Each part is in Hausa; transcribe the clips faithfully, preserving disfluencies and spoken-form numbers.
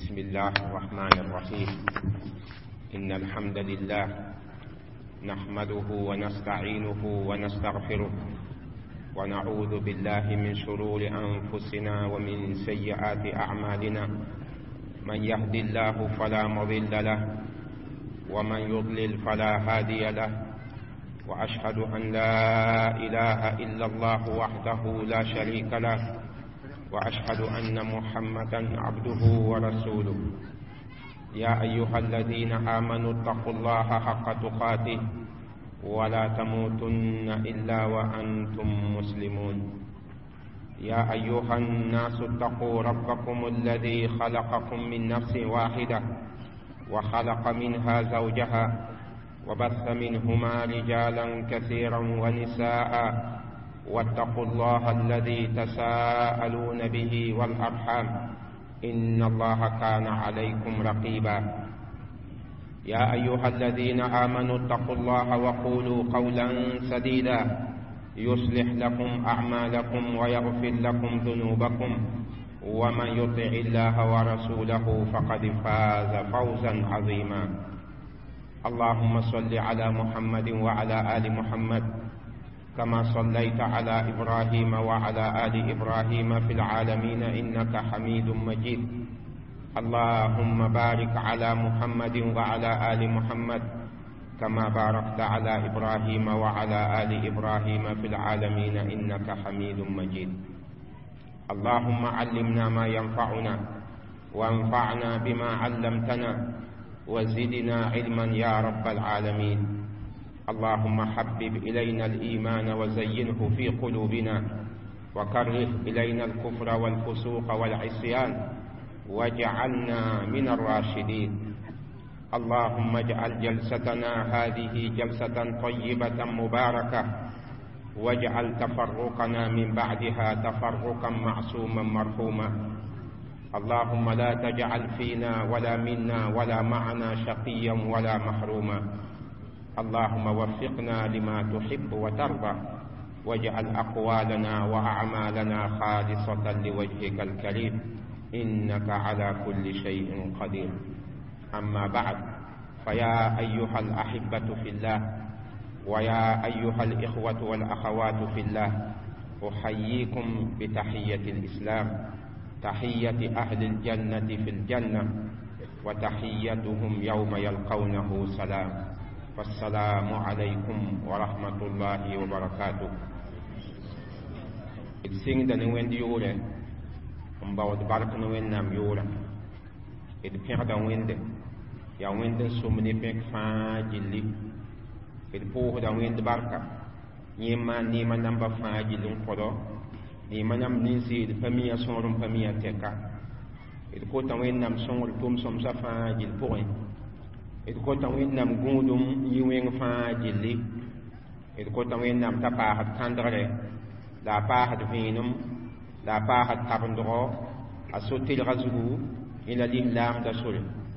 بسم الله الرحمن الرحيم. إن الحمد لله نحمده ونستعينه ونستغفره ونعوذ بالله من شرور أنفسنا ومن سيئات أعمالنا. من يهد الله فلا مضل له ومن يضلل فلا هادي له، وأشهد أن لا إله إلا الله وحده لا شريك له، وأشهد أن محمدا عبده ورسوله. يا أيها الذين آمنوا اتقوا الله حق تقاته ولا تموتن إلا وأنتم مسلمون. يا أيها الناس اتقوا ربكم الذي خلقكم من نفس واحدة وخلق منها زوجها وبث منهما رجالا كثيرا ونساء، واتقوا الله الذي تساءلون به والأرحام إن الله كان عليكم رقيبا. يا أيها الذين آمنوا اتقوا الله وقولوا قولا سديدا يصلح لكم أعمالكم ويغفر لكم ذنوبكم، ومن يطع الله ورسوله فقد فاز فوزا عظيما. اللهم صل على محمد وعلى آل محمد كما صليت على إبراهيم وعلى آل إبراهيم في العالمين إنك حميد مجيد. اللهم بارك على محمد وعلى آل محمد كما باركت على إبراهيم وعلى آل إبراهيم في العالمين إنك حميد مجيد. اللهم علمنا ما ينفعنا وانفعنا بما علمتنا وزدنا علما يا رب العالمين. اللهم حبب إلينا الإيمان وزينه في قلوبنا، وكره إلينا الكفر والفسوق والعصيان واجعلنا من الراشدين. اللهم اجعل جلستنا هذه جلسة طيبة مباركة، واجعل تفرقنا من بعدها تفرقا معصوما مرحوما. اللهم لا تجعل فينا ولا منا ولا معنا شقيا ولا محروما. اللهم وفقنا لما تحب وترضى، واجعل أقوالنا وأعمالنا خالصة لوجهك الكريم إنك على كل شيء قدير. أما بعد، فيا أيها الأحبة في الله ويا أيها الإخوة والأخوات في الله، أحييكم بتحية الإسلام، تحية أهل الجنة في الجنة، وتحيتهم يوم يلقونه سلام. والسلام عليكم ورحمة الله وبركاته. إدسين دن وين يورا مباود بارك نوين نام يورا إد بيغ دا وين دن يا وين دن سومني بيغ فاجلي إد بوه دا وين باركا نيما نيما نمبا فاجلي نقضو نيما نم ننسي إد فمية سورم فمية تكا إد كوتا وين نام سور توم سمسا فاجل بوين إذ كنت وين نام غودم يوين فاجلي إذ كنت وين نام تباهت كاندري لا باهت فينم لا باهت تابندرو أسوتي الغزو إلى الإسلام دسول.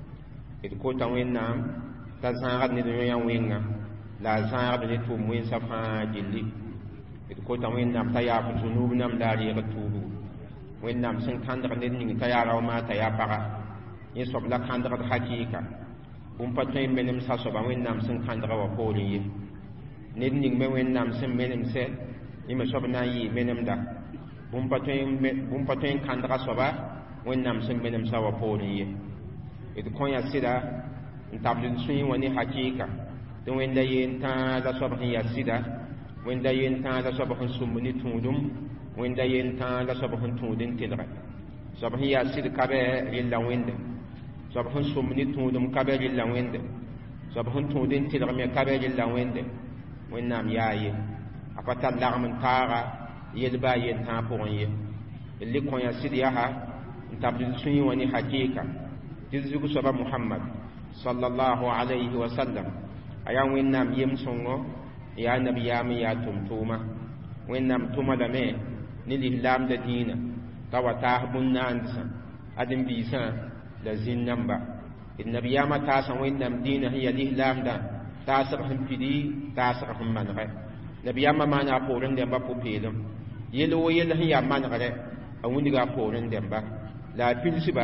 إذ كنت وين نام تزارد ندويا وين لا زارد نتوم وين سفاجلي. إذ كنت وين نام تياب جنوب نام داري غتوبو وين نام سن كاندر ندني تيارا وما تيابرا يسوب لا كاندر حقيقة bumpa tõe n menem sasba wẽnnaam sẽn kãndga wã poorẽ ye. Ned ning me wẽnnaam sẽn menemsɛ yẽ me soab na n yɩɩ menemda. Bũmpa tõe n kãndga soaba wẽnnaam sẽn menemsã wã poorẽ ye. D kõ ya sɩda n tabd d sũyẽ wã ne hakɩɩka tɩ wẽnda ye n tãag la soab sẽn ya sɩda, wẽnda ye n tãag la soab sẽn sũmb ne tũudum, wẽnda ye n tãag la soab sẽn tũud n tɩlge. Soab sẽn ya sɩd ka bɩ rɩlla wẽnde, soab sẽn sũmb ne tũudum ka bɩ rɩlla wẽnde, soab sẽn tũud n tɩlg me ka bɩ rɩlla wẽnde. Wẽnnaam yaa ye a pa tar lagm n taaga yel baa yen tãag pʋgẽ ye. D le kõ ya sɩd yaa n tabd d sũyẽ wã ne hakɩɩka tɩ d zug soaba Muhammad sallallahu alayhi wa sallam a yaa wẽnnaam yem-sõngo, n yaa nabiyaam n yaa tʋm-tʋʋma. Wẽnnaam tʋma lame ne lislaamda dĩinã t'a wa taas bũn-naandsã ãdem-biisã la zĩn namba. D nabiyaamã taasã wẽnnaam dĩinã sẽn ya lislaamdã taasg sẽn pidi taasg sẽn manegɛ. Nabiyaamã maana a poorẽ dẽmba pʋ-peelem. Yel wo yell sẽn yaa manegre a wĩndga a poorẽ dẽmba la a pilsba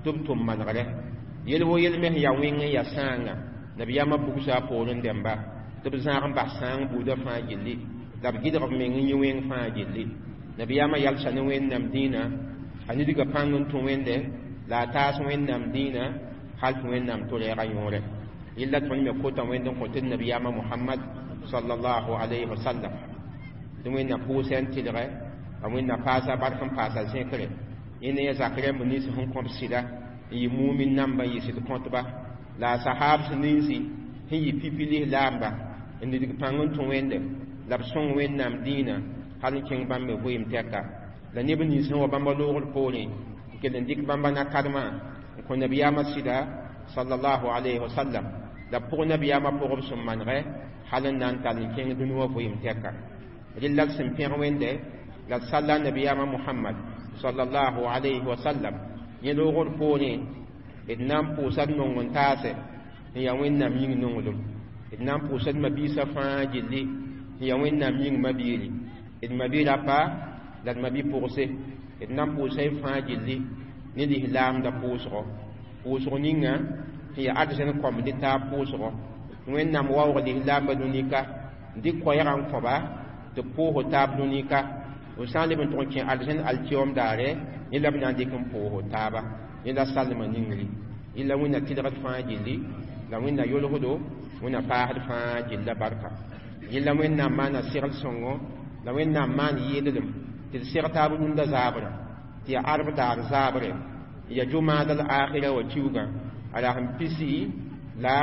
tub tum mangare yel wo yel meh ya wing ya sanga nabiyama bugsa polon demba tub zang ba sang buda fa gilli dab gidra men ngi wing fa gilli nabiyama yal sanu wen nam dina ani diga pangun to wende la ta so wen nam dina hal to wen nam to le ga yore illa to me ko ta wen ko tin nabiyama muhammad sallallahu alaihi wasallam dum wen na pu sen tidre amun na pasa bar kan pasa sen kare ine ya zakare mun ni sun kom sida yi mu'min namba yi sit kontba la sahab sinisi hi pipili lamba indi dig pangun to wende lab son wen nam dina halin king bambe boyim teka la ne bani sun wa bamba logol poli kelen dik bamba na kadma ko nabiyama sida sallallahu alaihi wasallam da pour nabiyama pour sum manre halan nan talin king dunwa boyim teka lillal sim pen wende la salla nabiyama muhammad sallallahu alaihi wasallam yelo gol poni idnam pusad nongon tase ya wennam ying nongolum idnam pusad mabisa fa jilli ya wennam ying mabiri id mabira pa la mabi pourse idnam pusay fa jilli ni di lam da pusro pusro ninga ya adsen kom di ta pusro wennam wawo di lam badunika di koyaran ko ba de po tab dunika o sale ben ton kin aljen altiom dare ni labna dikum po taba ni la salma ningri illa wina tidrat fa jilli la wina yolo hodo wina pa had fa jilla barka illa wina mana siral songo la wina man yedum til sirtabu nda zabra ti arba dar zabre ya juma dal akhira wa tiuga ala ham pisi la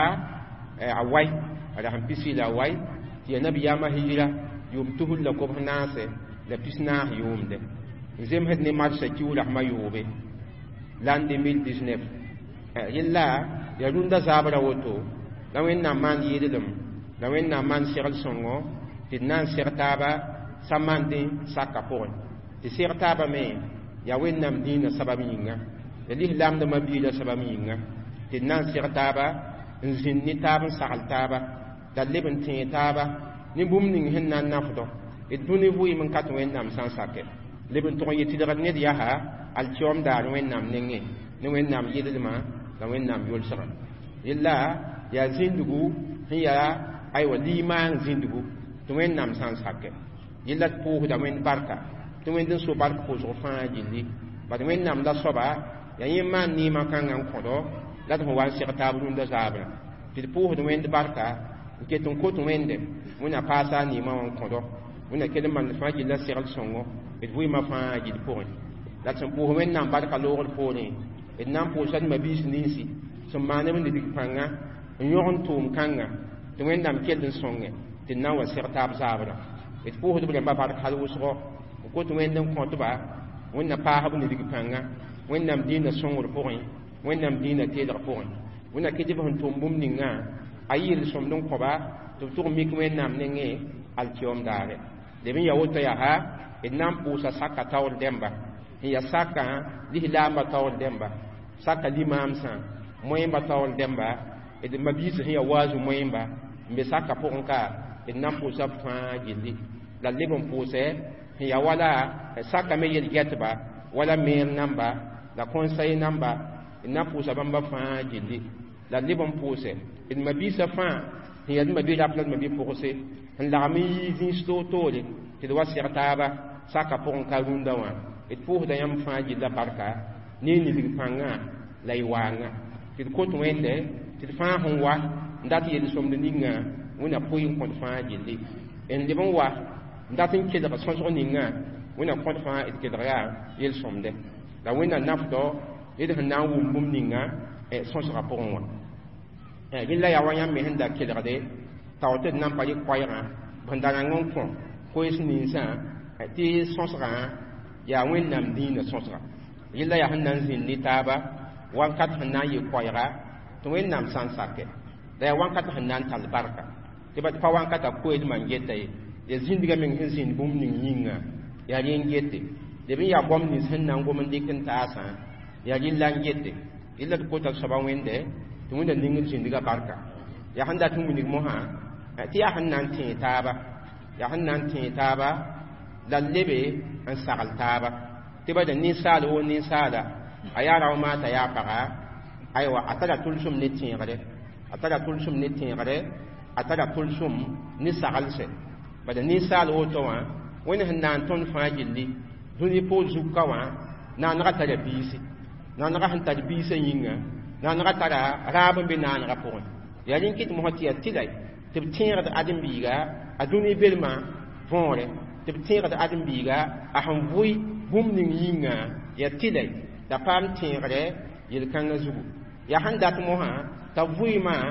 awai ala ham pisi la awai ti nabi yama hijira yum tuhul la ko nase la pisna yumde zem het ne marsa kiula ma yobe l'an deux mille dix-neuf yilla ya runda zabara woto la wenna man yedum la wenna man siral songo tinan sertaba samande sakapon ti sertaba me ya wenna dina sabaminga yali lam da mabila sabaminga tinan sertaba nzinni taban sakaltaba dalibin tintaba ni bumning hinna nafdo iduni vui man kat wennam san sake lebin to yiti daga ne ya ha al tiom dar wennam nenge ne wennam yidilma la wennam yol sara illa ya zindugu hiya ay wali man zindugu to wennam san sake illa pu da wen barka to wen din so barka ko so fa jindi ba de wennam da soba ya yimman ni man kan an kodo la to wan sir tabu nda zabra ti pu de wen barka ke ton ko to wende muna pasa ni ma on kodo wona kede man fa ji la siral songo et vui ma fa ji pour la son pour men nam barka lor pour ni et nam pour san ma bis ni si so manem ni dik panga nyon tum kanga to men nam kede songe te na wa sir tab zabra et pour de ba barka halu so ko to men dem ko to ba wona pa habu ni dik panga won nam dina songo pour ni won nam dina te dar pour ni wona kede ba tum bum ni nga ayil som don ko ba to to mi ko men nam nenge al tiom dare debin ya wota ya ha idnam pusa saka tawol demba ya saka lihlamba tawol demba saka limam san moyemba tawol demba ed mabisi ya wazu moyemba mbe saka ponka idnam pusa fa jindi la lebon puse ya wala saka me yel getba wala me namba la conseil namba idnam pusa bamba fa jindi la lebon puse ed mabisa fa ya mabira plan mabi puse la mi zin sto tole ti do wasirtaba saka pon ka runda wa et pour da yam faji la barka ni ni bi panga lay wanga ti ko to wende ti fa hon wa ndati yedi som de ninga wona poyin kon faji li en de bon wa ndati ke da son son ninga wona kon fa et ke da yel som de la wona nafdo ed hana wum bum ninga e son sera pon wa e gilla ya wanya me handa ke da de tawte nan pa yi kwayra bandana ngon ko ko is ni sa ti sonsra ya wen nam dina sonsra yilla ya hanan zin ni taba wan kat hanan yi kwayra to wen nam san sake da wan kat hanan tal barka ti ba pa wan kat ko is man gete ya zin diga men hin zin bum ni yinga ya yin gete de bi ya bom ni san nan go man dikin ta asa ya yilla gete illa ko ta saban wende to wanda ningin zin diga barka ya handa tun ni mo ha ti ya hannan tin taba ya hannan tin taba la lebe an sagal taba ti ba da ni sala o ni sala aya raw ma ta ya paga aywa atara tulsum ne tingare atara tulsum ne tingare atara tulsum ni sagalse bada ni sal woto wa wani hannan ton fajilli duni po zuka wa na na tara bisi na na han tara bisi yinga na na tara rabin bi na na pon ya yin kit mo hatiya tilai tib tingare da adam biga aduni belma vonre tib tingare da adam biga a han vui bum ning yinga ya tilai da pam tingare yil kanga zugu ya han dat mo ha ta vui ma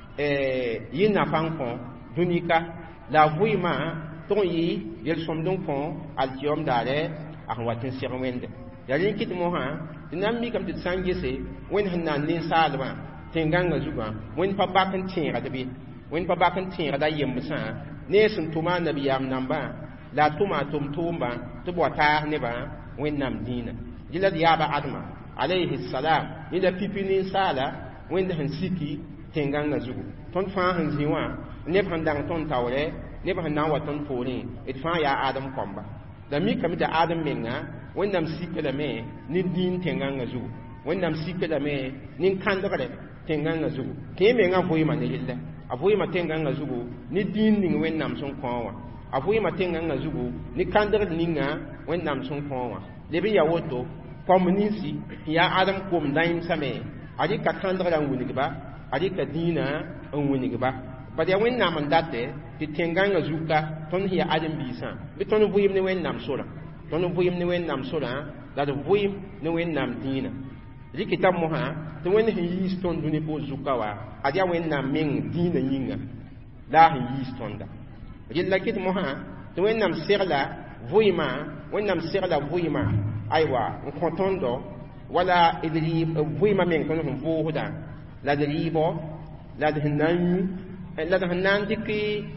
eh yina fanfon dunika la vui ma ton yi yel som donc fon altium dare a watin sirwende ya yin kit mo ha dinam mi kam tit sangese wen hanna nin salwa tenganga zuga wen pa bakan tinga da bi wen pa bakan tinga da yemsa ne sun tuma nabiyam namba la tuma tum tumba to bota ne ba wen nam dina jilad ya ba adma alayhi salam ila pipini sala wen da han siki tenganga zugu ton fa han ziwa ne ban dang ton tawre ne ban na waton pori it fa ya adam komba da mi kam da adam menga wẽnnaam sikdame ne dĩin tẽngãngã zugu wẽnnaam sikdame nin-kãndgre tẽngãngã zugu tẽ mengã vɩɩmã ne yella a vɩɩmã tẽngãngã zugu ne dĩin ning wẽnnaam sẽn kõ wã a vɩɩmã tẽngãngã zugu ne kãndgd ninga wẽnnaam sẽn kõ wã leb n ya woto kõm ninsi tɩ yaa adam kom dãyemsame a rɩka kãndgrã n wilgba a rɩka dĩinã n wilgba bad ya wẽnnaam n date tɩ tẽngãngã zuka tõnd sẽn ya ãdem-biisã bɩ tõnd vɩɩm ne wẽnnaam sorã tõnd vɩɩm ne wẽnnaam sorã la d vɩɩm ne wẽnnaam dĩinã rɩkɩta mosã tɩ wẽnd sẽn yiis tõnd dũni poor zuka wa ad yaa wẽnnaam meng dĩinã yĩnga la a sẽn yiis tõnda rɩlla kɩt mosã tɩ wẽnnaam segla vɩɩmã wẽnnaam segla vɩɩmã aywa n kõ tõndo wala d rɩɩb vɩɩmã meng tõnd sẽn voosda la d rɩɩbɔ la d sẽn na n yũ la d sẽn na n dɩk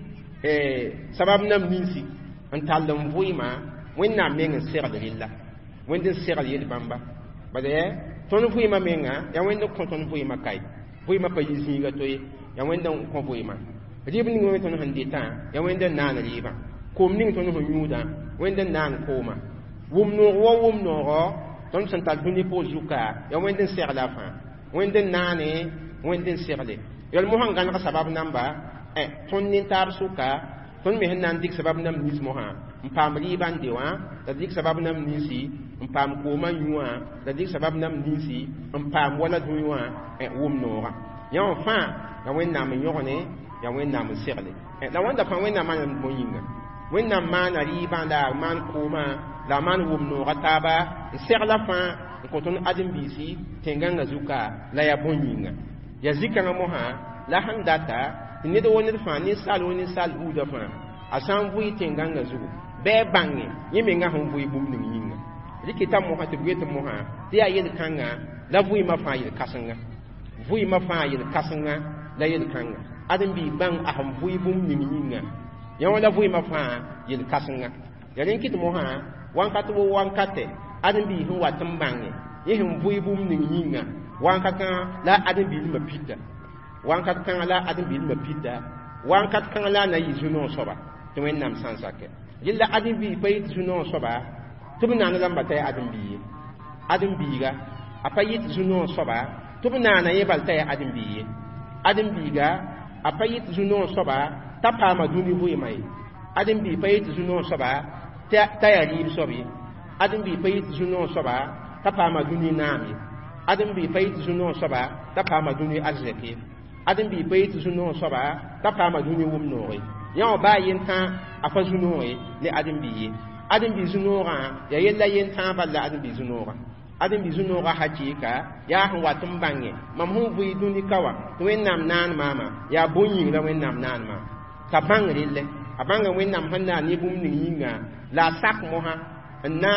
sabab nam ninsi n tall n vɩɩmã wẽnnaam meng n segl rɩlla wẽnd n segl yel-bãmba bad tõnd vɩɩmã menga ya wẽnd n kõ tõnd vɩɩmã kae vɩɩmã pa yi zĩiga to ye ya wẽnd n kõ vɩɩmã rɩɩb ning wẽ tõnd sẽn dɩtã ya wẽnd n naan rɩɩbã koom ning tõnd sẽn yũudã wẽnd n naan koomã wʋm-noog wa wʋm-noogɔ tõnd sẽn tar dũni poor zuka ya wẽnd n segla fãa wẽnd n naane wẽnd n segle yɛl mosã n gãneg sabab namba tõnd nin-taab sʋka tõnd me sẽn na n dɩk sabab nam nins mosã n paam rɩɩbã n de wã la dɩk sabab nam ninsi n paam koomã yũ-wã la dɩk sabab nam ninsi n paam wala dũni wã wʋm-noogã yã wã fãa ya wẽnnaam n yõgne ya wẽnnaam n segle la wãnda fãa wẽnnaam maana bõe yĩnga wẽnnaam maana rɩɩbã la a maan koomã la a maan wʋm-noogã taaba n segla fãa n kõ tõnd ãdem-biisi tẽngãngã zuka la ya bõe yĩnga ya zikãngã mosã la sẽn data tɩ ned wo ned fãa ninsaal wo ninsaal buudã fãa a sã n vɩɩ tẽngãngã zugu bɩ bãnge yẽ menga sẽn vɩɩ bũmb ning yĩnga rɩkɩta mosã tɩ b yetɩ mosã tɩ yaa yel-kãngã la vɩɩmã fãa yel-kãsenga vɩɩmã fãa yel-kãsenga la yel-kãngã ãdem-biig bãng a sẽn vɩɩ bũmb ning yĩnga yã wã la vɩɩmã fãa yel-kãsenga ya rẽ n kɩt mosã wãnkat wo wãnkate ãdem-biig sẽn wat n bãnge yẽ sẽn vɩɩ bũmb ning yĩnga wãnkat-kã la ãdem-biismã pita wãnkat kãngã la ãdem-biismã pita wãnkat kãngã la a na yɩ zu-noog soaba tɩ wẽnnaam sã n sake yella ãdem-biig pa yɩt zu-noog soaba tɩ b naan rãmba t'a yaa ãdem-biige ãdem-biiga a pa yɩt zu-noog soaba tɩ b naana yẽ bal t'a yaa ãdem-biig ye ãdem-biiga a pa yɩt zu-noog soaba t'a paama dũni vɩɩmã ye ãdem-biig pa yɩt zu-noog soaba t'a yaa rɩɩb soab ye ãdem-biig pa yɩt zu-noog soaba t'a paama dũni naam ye ãdem-biig pa yɩt zu-noog soaba t'a paama dũni arzɛk ye ãdem-biig pa yɩt zu-noog soaba t'a paama dũni wʋm-noog ye yã wã baa yen-tã a pa zu-noog ye ne ãdem-biig ye ãdem-biig zu-noogã ya yella yen-tã balla ãdem-biig zu-noogã ãdem-biig zu-noogã hakɩɩka yaa sẽn wat n bãnge mam sẽn vɩɩ dũni ka wã tɩ wẽnnaam naan maama yaa bõn-yĩng la wẽnnaam naan maama t'a bãng relle a bãnga wẽnnaam sẽn na n ne bũmb ning yĩnga la a sak mosã n na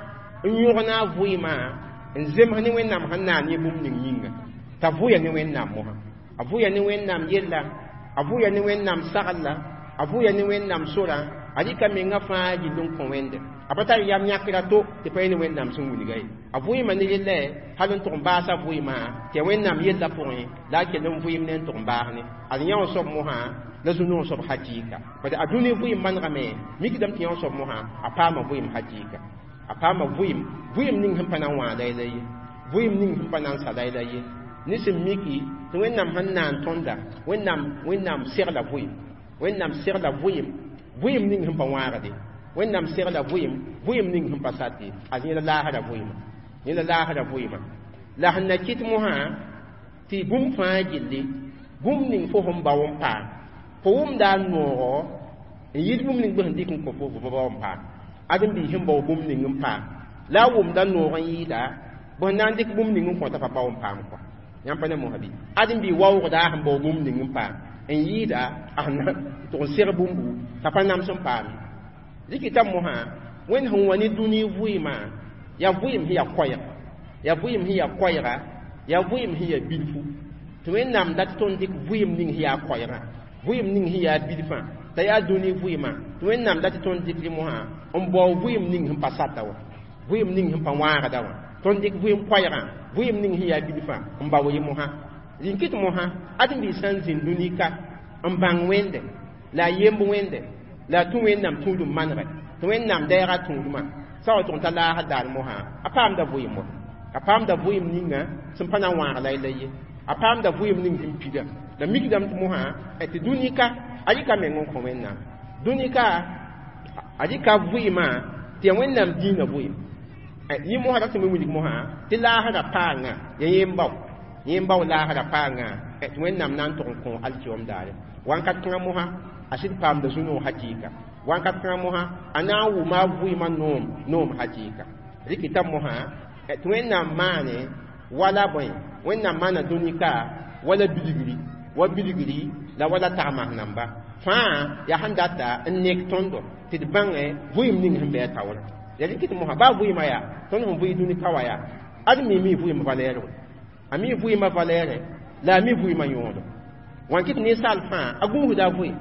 n yõgna a vɩɩmã n zems ne wẽnnaam sẽn na n ne bũmb ning yĩnga t'a vʋya ne wẽnnaam mosã a vʋya ne wẽnnaam yella a vʋya ne wẽnnaam saglla a vʋya ne wẽnnaam sorã a rɩka mengã fãa gill n kõ wẽnde a pa tar yam yãkra to tɩ pa ye ne wẽnnaam sẽn wilga ye a vɩɩmã ne yella hal n tʋg n baasa vɩɩmã tɩ ya wẽnnaam yella pʋgẽ la a kell n vɩɩm ne n tʋg n baas ne ad yã wã soab mosã la zu-noog soab hakɩɩka bad a dũni vɩɩm manegame mikdame tɩ yã wã soab mosã a paama vɩɩm hakɩɩka a paama vɩɩm vɩɩm ning sẽn pa na n wãada yela ye vuyem ning sẽn pa na n sa la ye ne sẽn miki tɩ wẽnnaam sẽn na n tõnda wẽnnaam wẽnnaam segla vuyem wẽnnaam segla vuyem vuyem ning sẽn pa wãagde wẽnnaam segla vuyem vuyem ning sẽn pa sate a yẽla laasda vuyema yẽla laasda vuyema la sẽn na kɩt mosã tɩ bũmb fãa gilli bũmb ning fo sẽn bao n paam fo wʋmda n noogo n yɩl bũmb ning bɩ sẽn dɩk n kõ fo fo bao n paam ãdem-biig sẽn bao bũmb ning n paam la a wʋmda noog n yɩɩda bõn na n dɩk bũmb ning n kõ t'a pa bao n paam kɔa yãmb pa ne mosã bɩ ãdem-biig waoogda sẽn bao bũmb ning n paam n yɩɩda a sẽn tʋg n seg bũmbu t'a pa nams n paame rɩkɩta mosã wẽnd sẽn wa ne dũni vɩɩmã yaa vɩɩm sẽn ya koɛɛg yaa vɩɩm sẽn ya koɛɛga yaa vɩɩm sẽn ya bilfu tɩ wẽnnaam dat tõnd dɩk vɩɩm ning sẽn yaa koɛɛgã vɩɩm ning sẽn yaa bilfã t'a yaa dũni vɩɩmã tɩ wẽnnaam dat tõnd dɩk rẽ mosã n bao vɩɩm ning sẽn pa sata wã vɩɩm ning sẽn pa wãagda wã tõnd dɩk vɩɩm koɛɛgã vɩɩm ning sẽn yaa bilfã n bao yɩ mosã rĩn kɩt mosã ãdem-biig sã n zĩnd dũni ka n bãng wẽnde la a yemb wẽnde la a tũ wẽnnaam tũudum manegɛ tɩ wẽnnaam dɛɛga tũudumã sao tʋg t'a laasd daar mosã a paamda vɩɩm wa a paamda vɩɩm ninga sẽn pa na n wãag la y la ye a paamda vɩɩm ning sẽn pida la mikdame tɩ mosã tɩ dũni ka a rɩka meng n kõ wẽnnaam dũni ka a rɩka vɩɩmã tɩ ya wẽnnaam dĩinã vɩɩm yẽ mosã ra tɩ me wilg mosã tɩ laasda paangã ya yẽn-bao yẽn-bao laasda paangã tɩ wẽnnaam na n tʋg n kõ alkiom daare wãnkat kãngã mosã a sɩd paamda zu-noog hakɩɩka wãnkat kãngã mosã a na n wʋma a vɩɩmã noom noom hakɩɩka rɩkɩta mosã tɩ wẽnnaam maane wala bõe wẽnnaam maana dũni ka wala bilgri wa bilgri la wala tagmas namba fãa yaa sẽn data n nek tõndo tɩ d bãngẽ vɩɩm ning sẽn bɩ a taoorã ya rɩkɩt mosã baa vɩɩmã yaa tõnd sẽn vɩɩ dũni ka wa yaa ad mi mi vɩɩm valɛɛr we a mi vɩɩmã valɛɛrɛ la a mi vɩɩmã yõodo wãn kɩt ninsaal fãa a gũusda vɩɩm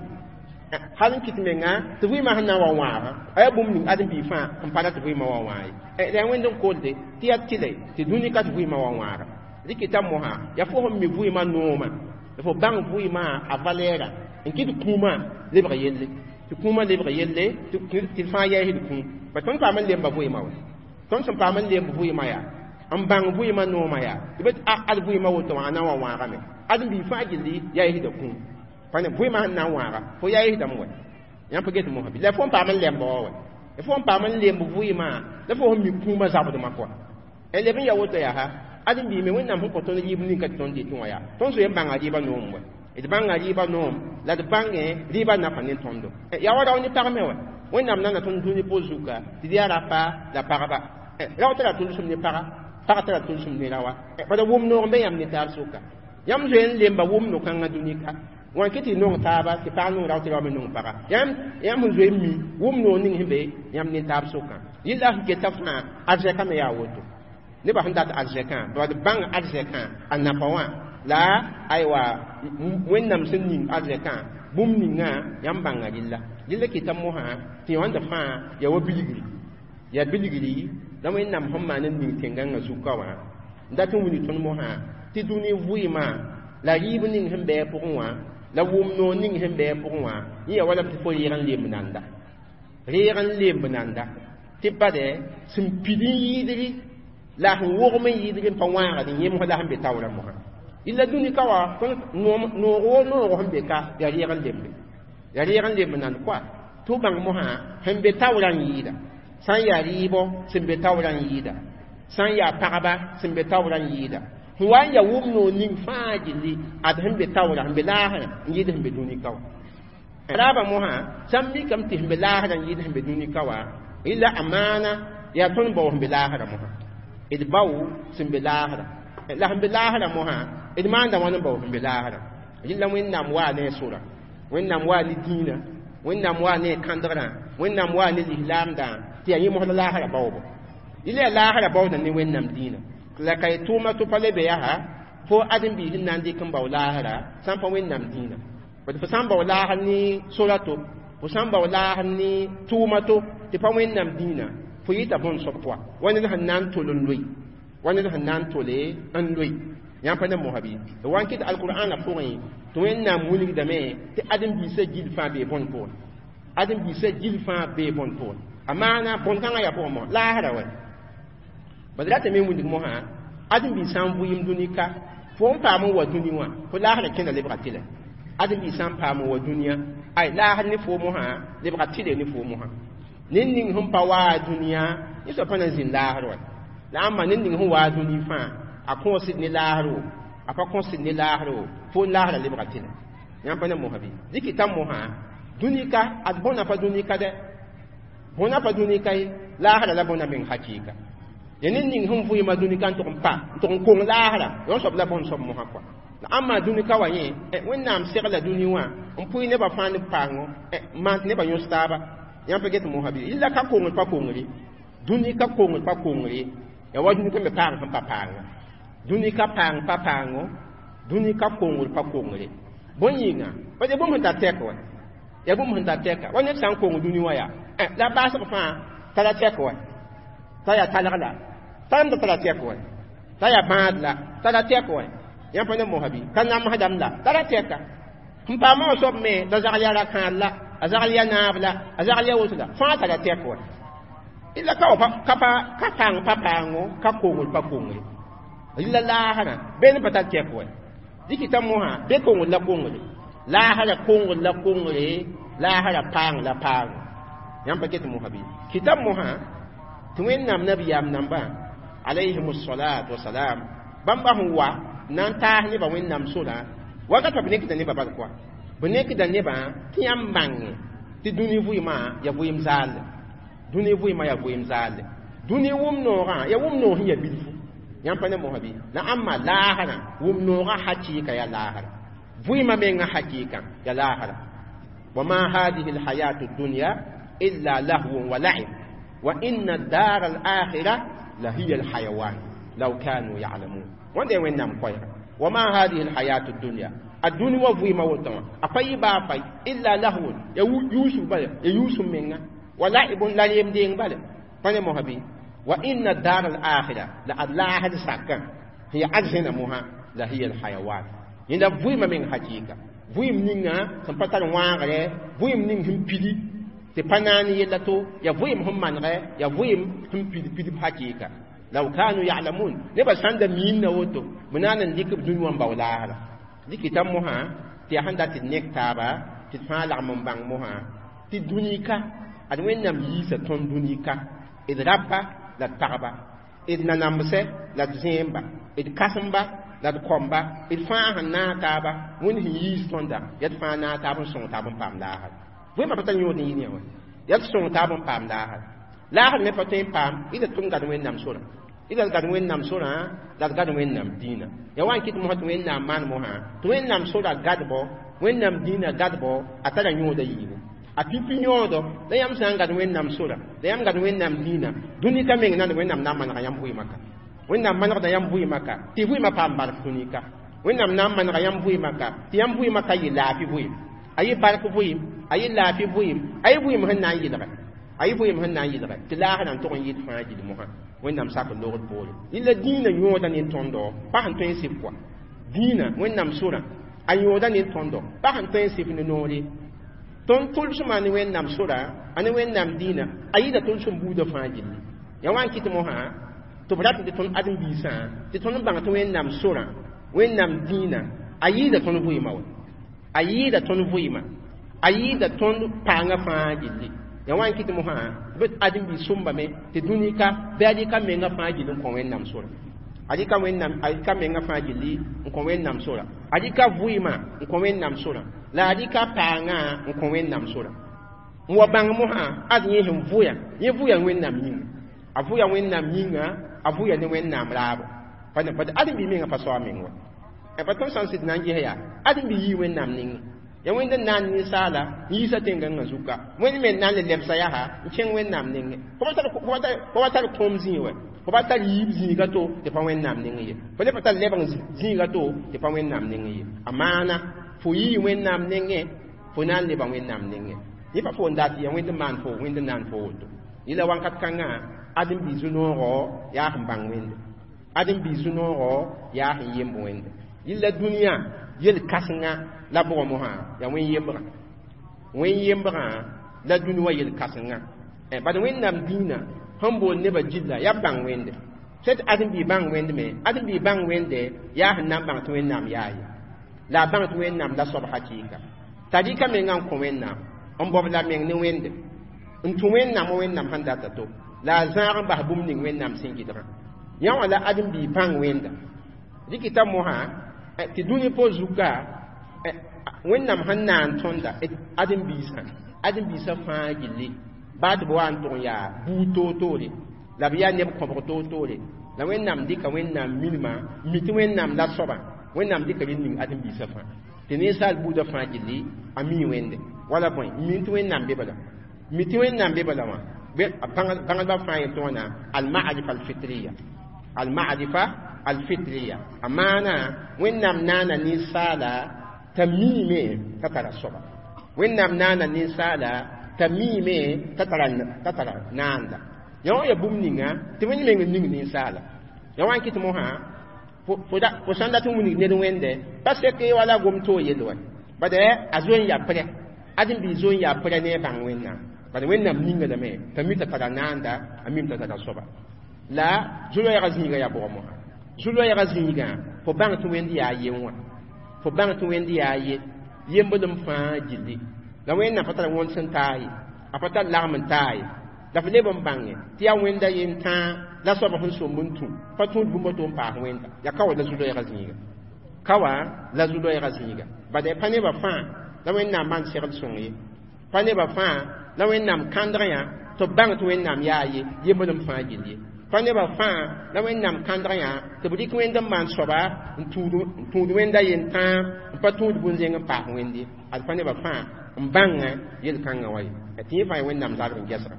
hal n kɩt menga tɩ vɩɩmã sẽn na n wa wãaga a yaa bũmb ning ãdem-biig fãa n pa ra tɩ vɩɩmã wa wãa ye la wẽnd n kolde tɩ yaa tɩle tɩ dũni ka tɩ vɩɩmã wa wãaga rɩkɩta mosã yaa fo sẽn mi vɩɩmã noomã la fo bãng vɩɩmã a valɛɛra n kɩt kũumã lebg yelle tɩ kũumã lebg yelle tɩ fãa yɛɛsd kũum pa tõnd paam n lemba vɩɩmã wa tõnd sẽn paam n lemb vɩɩmã yaa n bãng vɩɩmã noomã yaa tɩ b ad vɩɩmã woto wã a na n wa wãagame ãdem-biig fãa gilli yɛɛsda kũum pa ne vɩɩmã sẽn na n wãaga fo yɛɛsdame wɛ yãmb pa get mosã bɩ la fo n paam n lemba wa wɛ fo n paam n lemb vɩɩmã la fo sẽn mi kũumã zabdmã kɔa leb n ya woto yaa ãdem-biig me wẽnnaam sẽn kõ tõnd yɩɩb ning ka tɩ tõnd dɩtẽ wã yaa tõnd zoe n bãnga rɩɩbã noom wɛ d bãnga rɩɩbã noom la d bãngẽ rɩɩbã nafa ne tõndo yaa wa rao ne pagme wɛ wẽnnaam nana tõnd dũni pʋʋs zuka tɩ d yaa rapa la pagba rao tara tʋlsem ne paga pag tara tʋlsem ne rawa bala wʋm noog n be yãmb ne taab sʋka yãmb zoe n lemba wʋm no-kãngã dũni ka wãn kɩ tɩ nong taaba tɩ pag nong rao tɩ rao me nong paga yãmb yãmb n zoe n mi wʋm noog ning sẽn be yãmb ne taab sʋkã yɩla sẽn keta fãa arzɛkã me yaa woto nebã sẽn dat arzɛkã bad bãng arzɛkã a nafa wã la aywa wẽnnaam sẽn ning arzɛkã bũmb ningã yãmb bãnga rɩlla rɩlla kɩta mosã tɩ wãnda fãa ya wa bilgri ya bilgri la wẽnnaam sẽn maan n ning tẽngãngã zuka wã n dat n wilg tõnd mosã tɩ dũni vɩɩmã la rɩɩb ning sẽn bɩ a pʋgẽ wã la wʋm noog ning sẽn bɩ a pʋgẽ wã yẽ ya wala tɩ fo reeg n lemb nanda reeg n lemb nanda tɩ bade sẽn pid n yɩɩdri la sẽn wʋgm n yɩɩdri n pa wãagd n yẽmsg la sẽn be taoorã mosã illa dũni ka wa noog wo noogo sẽn be ka ya reeg n lembe ya reeg n lemb nand koa tɩ bãng mosã sẽn be taoorã n yɩɩda sã n yaa rɩɩbɔ sẽn be taoorã n yɩɩda sã n yaa pagba sẽn be taoorã n yɩɩda sẽn wa n ya wʋm noog ning fãa gilli ad sẽn be taoorã sẽn be laasrã n yɩɩd sẽn be dũni ka wa raaba mosã sã n mikame tɩ sẽn be laasrã n yɩɩd sẽn be dũni ka wa illa a maana yaa tõnd bao sẽn be laasrã mosã d bao sẽn be laasrã la sẽn be laasrã mosã d maanda wãn n bao sẽn be laasrã rɩla wẽnnaam waa ne sora wẽnnaam waa ne dĩinã wẽnnaam waa ne kãndgrã wẽnnaam waa ne lislaamdã tɩ yaa yẽ mosla laasrã baoobo yɩla yaa laasrã baoodã ne wẽnnaam dĩinã la ka y tʋʋma tʋ pa le be yaa fo ãdem-biig sẽn na n dɩk n bao laasrã sã n pa wẽnnaam dĩinã bad fo sã n bao laasr ne sora to fo sã n bao laasr ne tʋʋma to tɩ pa wẽnnaam dĩinã fo yɩta bõn soab pʋa wa ned sẽn na n tol n loe wa ned sẽn na n tole n loe yãmb pa ne mosã bɩ tɩ wa n kɩt alqur'ana pʋgẽ tɩ wẽnnaam wilgdame tɩ ãdem-biisã gill fãa bee bõn pʋgẽ ãdem-biisã gill fãa bee bõn pʋgẽ a maana bõn-kãngã yaa pʋgẽ mosã laasra wa bad ratame n wilg mosã adin bi san vuyim dunika fo pa mo wa duniwa fo la hada kenda lebra tile adin bi san pa mo wa dunia ai la hada ni fo mo ha lebra tile ni fo mo ha nin ning hum pa wa dunia ni so pa na zin la haro la amma nin ning hum wa duni fa a ko sit ni la haro a pa ko sit ni la haro fo la hada lebra tile yan pa na mo habi dikita mo ha dunika ad bona pa dunika de bona pa dunika la hada la bona ben hakika yenin ning hum fu yima dunika to pa to ko la hada yo so la bon so mo ha kwa amma dunika wa yin e wonnam segla duniwa on pu ne ba fa ni pango e ma ne ba yo staba yan pa get mo habi illa ka ko pa ko ngri dunika ko ngri pa ko ngri ya wa dunika me pa pa panga dunika pang pa pango dunika ko ngri pa ko ngri bonyinga ba de bom ta tekwa ya bom ta teka wani san ko duniwa ya eh la ba sa fa tala tekwa ta ya talala tam da tala tekwa ta ya badla tala tekwa ya pa ne mo habi kan nam hadam la tala teka mpa mo so me da za ya ra kan la azal ya na bla azal ya wutla fa tala tekwa illa ka pa kapa ka tang pa pango ka ko pa ko ngi illa la hana ben pa ta tekwa dikita mo ha be ko la ko ngi la hada kongol la kongole la hada pang la pang yam paket mo habi kitab mo ha tuwen nam nabiyam namba alayhi musallatu wassalam bamba huwa nan ta ni ba wen nam sura waka to bine kidan ni ba ba kwa bine kidan ni ba tiyam bangi ti duni vuima ya vuim zal duni vuima ya vuim zal duni wum no ha ya wum no hiya bilfu yam pa ne mo habi na amma la hada wum no ha hakika ya la hada فيما من حقيقة يا الآخرة وما هذه الحياة الدنيا إلا لهو ولعب وإن الدار الآخرة لهي الحيوان لو كانوا يعلمون وندي وين نام قوي وما هذه الحياة الدنيا الدنيا وفيما وطن أفاي بافاي إلا لهو يوسف بل يوسف منا ولعب لا يمدين بل فانا مهبي وإن الدار الآخرة لا الله سكن هي أجهنا مها لهي الحيوان yinda vuima men hakika vuim ninga sampatar wangare vuim ning him pidi te panani yelato ya vuim hum manre ya vuim him pidi pidi hakika law kanu ya'lamun ne ba sanda minna woto munanan dikib dunwan bawla dikitam mo ha ti handa ti nektaba ti fala mon bang mo ha ti dunika adwen nam yisa ton dunika idraba la taba idnanamse la zemba id kasamba la komba il fa hanna taba won hi yistonda yat fa na taba son taba pam da ha we ma patan yoni ni wa yat son taba pam da ha la ha ne patin pam ida tun ga wen nam sura ida ga wen nam sura da ga wen nam dina ya wan kit mo hat wen nam man mo ha to wen nam sura gadbo wen nam dina gadbo atala nyoda yiwo a pipi nyodo da yam san ga wen nam sura da yam ga wen nam dina dunika men nan wen nam nam man ga yam buyi maka wẽnnaam manegda yãmb vʋɩ maka tɩ vʋɩmã paam bark tũnika wẽnnaam na n manega yãmb vʋɩ maka tɩ yãmb vʋɩ maka yɩ laafɩ vʋɩm a yɩ bark vʋɩm a yɩ laafɩ vʋɩm a yɩ vʋɩm sẽn na n yɩlge a yɩ vʋɩm sẽn na n yɩlge tɩ laasã n tʋg n yɩɩd fãa gil mosã wẽnnaam sak n loogd poore yɩla dĩinã yõoda ne tõndo pa sẽn tõe n sɩb koa dĩinã wẽnnaam sora a yõoda ne tõndo pa sẽn tõe n sɩb ne noore tõnd tʋlsmã ne wẽnnaam sora a ne wẽnnaam dĩinã a yɩɩda tʋlsm buudã fãa gilli ya wa n kɩt mosã to brat de ton adam bisa de ton bang to wen nam sura wen nam dina ayida ton vuima wa ayida ton vuima ayida ton panga fa gilli ya wan kit mo ha bet adam bi sumba me te dunika be adi ka me nga fa gilli ko wen nam sura adi ka wen nam adi ka me nga fa gilli ko wen nam sura adi ka vuima ko wen nam sura la adi ka panga ko wen nam sura mo bang mo ha adi yin vuya yin vuya wen nam yin avuya wen nam yinga avuya ne wen nam rabo pa pa adam bi menga pa so amengo e pa ton san sit nan je ya adam bi yi wen nam ning ya wen den nan ni sala yi sa tenga ngazuka wen men nan le lepsa ya ha chen wen nam ning ko ta ko ta ko ta tom zi we ko ba ta yi zi ga to te pa wen nam ning ye pa le pa ta le bang zi ga to te pa wen nam ning ye amana fu yi wen nam ning ye fu nan le bang wen nam ning ye ni pa fo ndati ya wen den man fo wen den nan fo to ni la wan kat kanga adam bi zunogo ya hambang wende adam bi zunogo ya yembo wende yilla dunya yel kasnga la bo mo ha ya wen yembra wen yembra la dunya yel kasnga e bad wen nam dina hambo ne ba jilla ya bang wende set adin bi bang wend me adin bi bang wende ya hanam bang to wennam yayi la bang to wennam la sob hakika tadika me ngan ko wennam on bob la me ni wende on to wennam wennam handa ta to la zaaran ba bum ni wennam singidra ya wala adin bi bang wenda dikita mo ha ti duni po zuka wennam hannan tonda adin bi san adin bi sa fa gilli bad bo an to ya bu to to le la biya ne ko ko to to le la wennam dika wennam minima miti wennam la soba wennam dika rin adin bi sa fa te ne sal bu da fa gilli ami wende wala boy miti wennam be bala miti wennam be bala ma be bangal ba fa yin to na al ma'rifa al fitriya al ma'rifa al fitriya amana wennam nana ni sala tamime takara soba wennam nana ni sala tamime tatara tatara nanda yaw ya bumninga te wen menga ning ni sala yawan kit mo ha fo da fo sanda tu munig ne wende parce que wala gom to yelwa bade azon ya pre adin bi zon ya pre ne bang wenna bade wenna ninga da me tamita tatara nanda amim tatara soba la zulo ya gazinga ya bo mo zulo ya gazinga fo bang tu wendi ya yenwa fo bang tu wendi ya ye yembodum fa jilli la wenna fatara won sentai apata lam tai da fele bon bange ti ya wenda yenta la so ba hun so muntu patu bu moto pa wenda ya kawa la zudo ya gazinga kawa la zudo ya gazinga ba de pane ba fa la wenna man se songi pane ba fa la wenna kandra ya to bang to wenna ya ye yembodum fa jilli pane ba fa la wenna kandra ya to budi ko wenda man so ba tudu tudu wenda yenta patu bu nzenga pa wendi al pane ba fa mbanga yel kanga way ti fa wennam zarbin gesra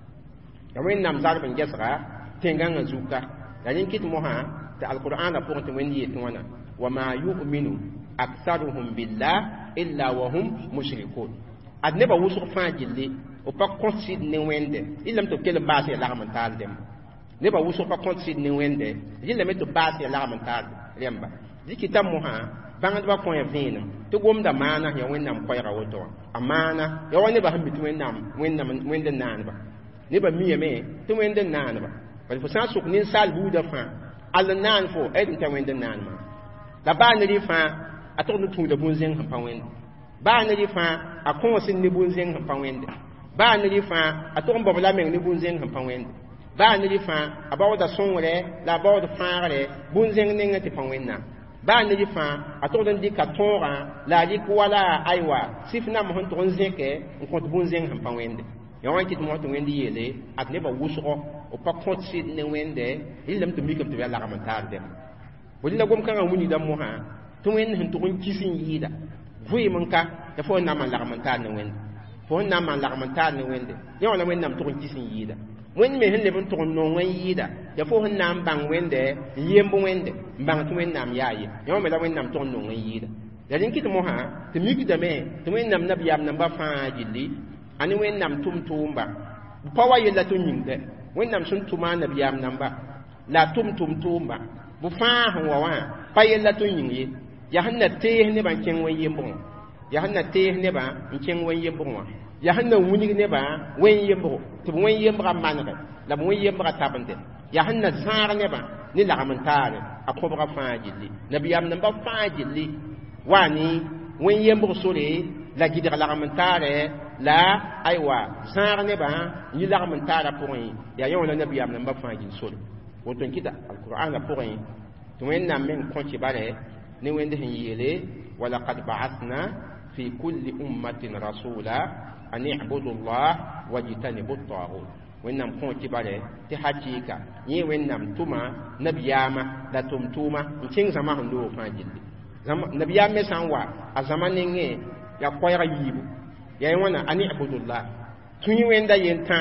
ya wennam zarbin gesra tenganga zuka da yin kit moha ta alqur'ana pour te wendi yetwana wa ma yu'minu aktharuhum billah illa wa hum mushrikun adne ba wusu fa jilli o pa consid ne wende ilam to kel base la ramantal dem ne ba wusu pa consid ne wende yille meto base la ramantal remba dikitam moha bangal ba ko ya vina to gomda mana ya wennam koyra woto amana ya wani ba hambi to wennam wennam wende nan ba ne ba miye me to wende nan ba ba fo sa suk nin sal buda fa al nan fo e ta wende nan ma la ba ne ri fa ato no tu da bunzen han pa wende ba ne ri fa akon sin ni bunzen han pa wende ba ne ri fa ato mbo la men ni bunzen han pa wende ba ne ri fa abawo da sonre la bawo da faare bunzen ne ngati pa wenna ba ne di fa atodon di ka tora la di ko wala aiwa sifna mo hon ton zeke on ko bon zen han pa wende ya wan kit mo to wende yele at ne ba wuso o pa ko sid ne wende ilam to mi kam to ya la ramantar dem wodi la gom kan amuni dam mo ha to wende hin to kon kisin yida vui mun ka da fo na man la ramantar ne wende fo na man la ramantar ne wende ya wala wende nam to kon kisin yida wen me hen le bon to no wen yida ya fo hen nam bang wende yembo wende bang to wen nam yayi yo me la wen nam to no wen yida ya din kit mo ha te mi gida me to wen nam nabiyam nam ba fa jilli ani wen nam tum tumba pa wa yella to nyinde wen nam sun tuma nabiyam nam ba la tum tum tumba bu fa han wa wa pa yella to nyingi ya hanna te ne ban ken wen yembo ya hanna te ne ba ken wen yembo wa ya hanna wuni ne ba wen yembo to wen yembo manre la wen yembo tabande ya hanna zar ne ba ni la amantare akobra fajili nabiyam nan ba fajili wani wen yembo sore la gidra la amantare la aywa zar ne ba ni la amantare pour ya yona nabiyam nan ba fajili sore woton kita alqur'ana pour to wen nan men konti bare ni wende hin yele wala qad ba'athna fi kulli ummatin rasula an i'budu Allah wajtanibu at-taghut wennam ko kibare ti hakika yi wennam tuma nabiyama da tumtuma kin zama hando fa jilli zama nabiyama sanwa a zamanin ne ya koyra yibu yayin wana an i'budu Allah tun yi wenda yenta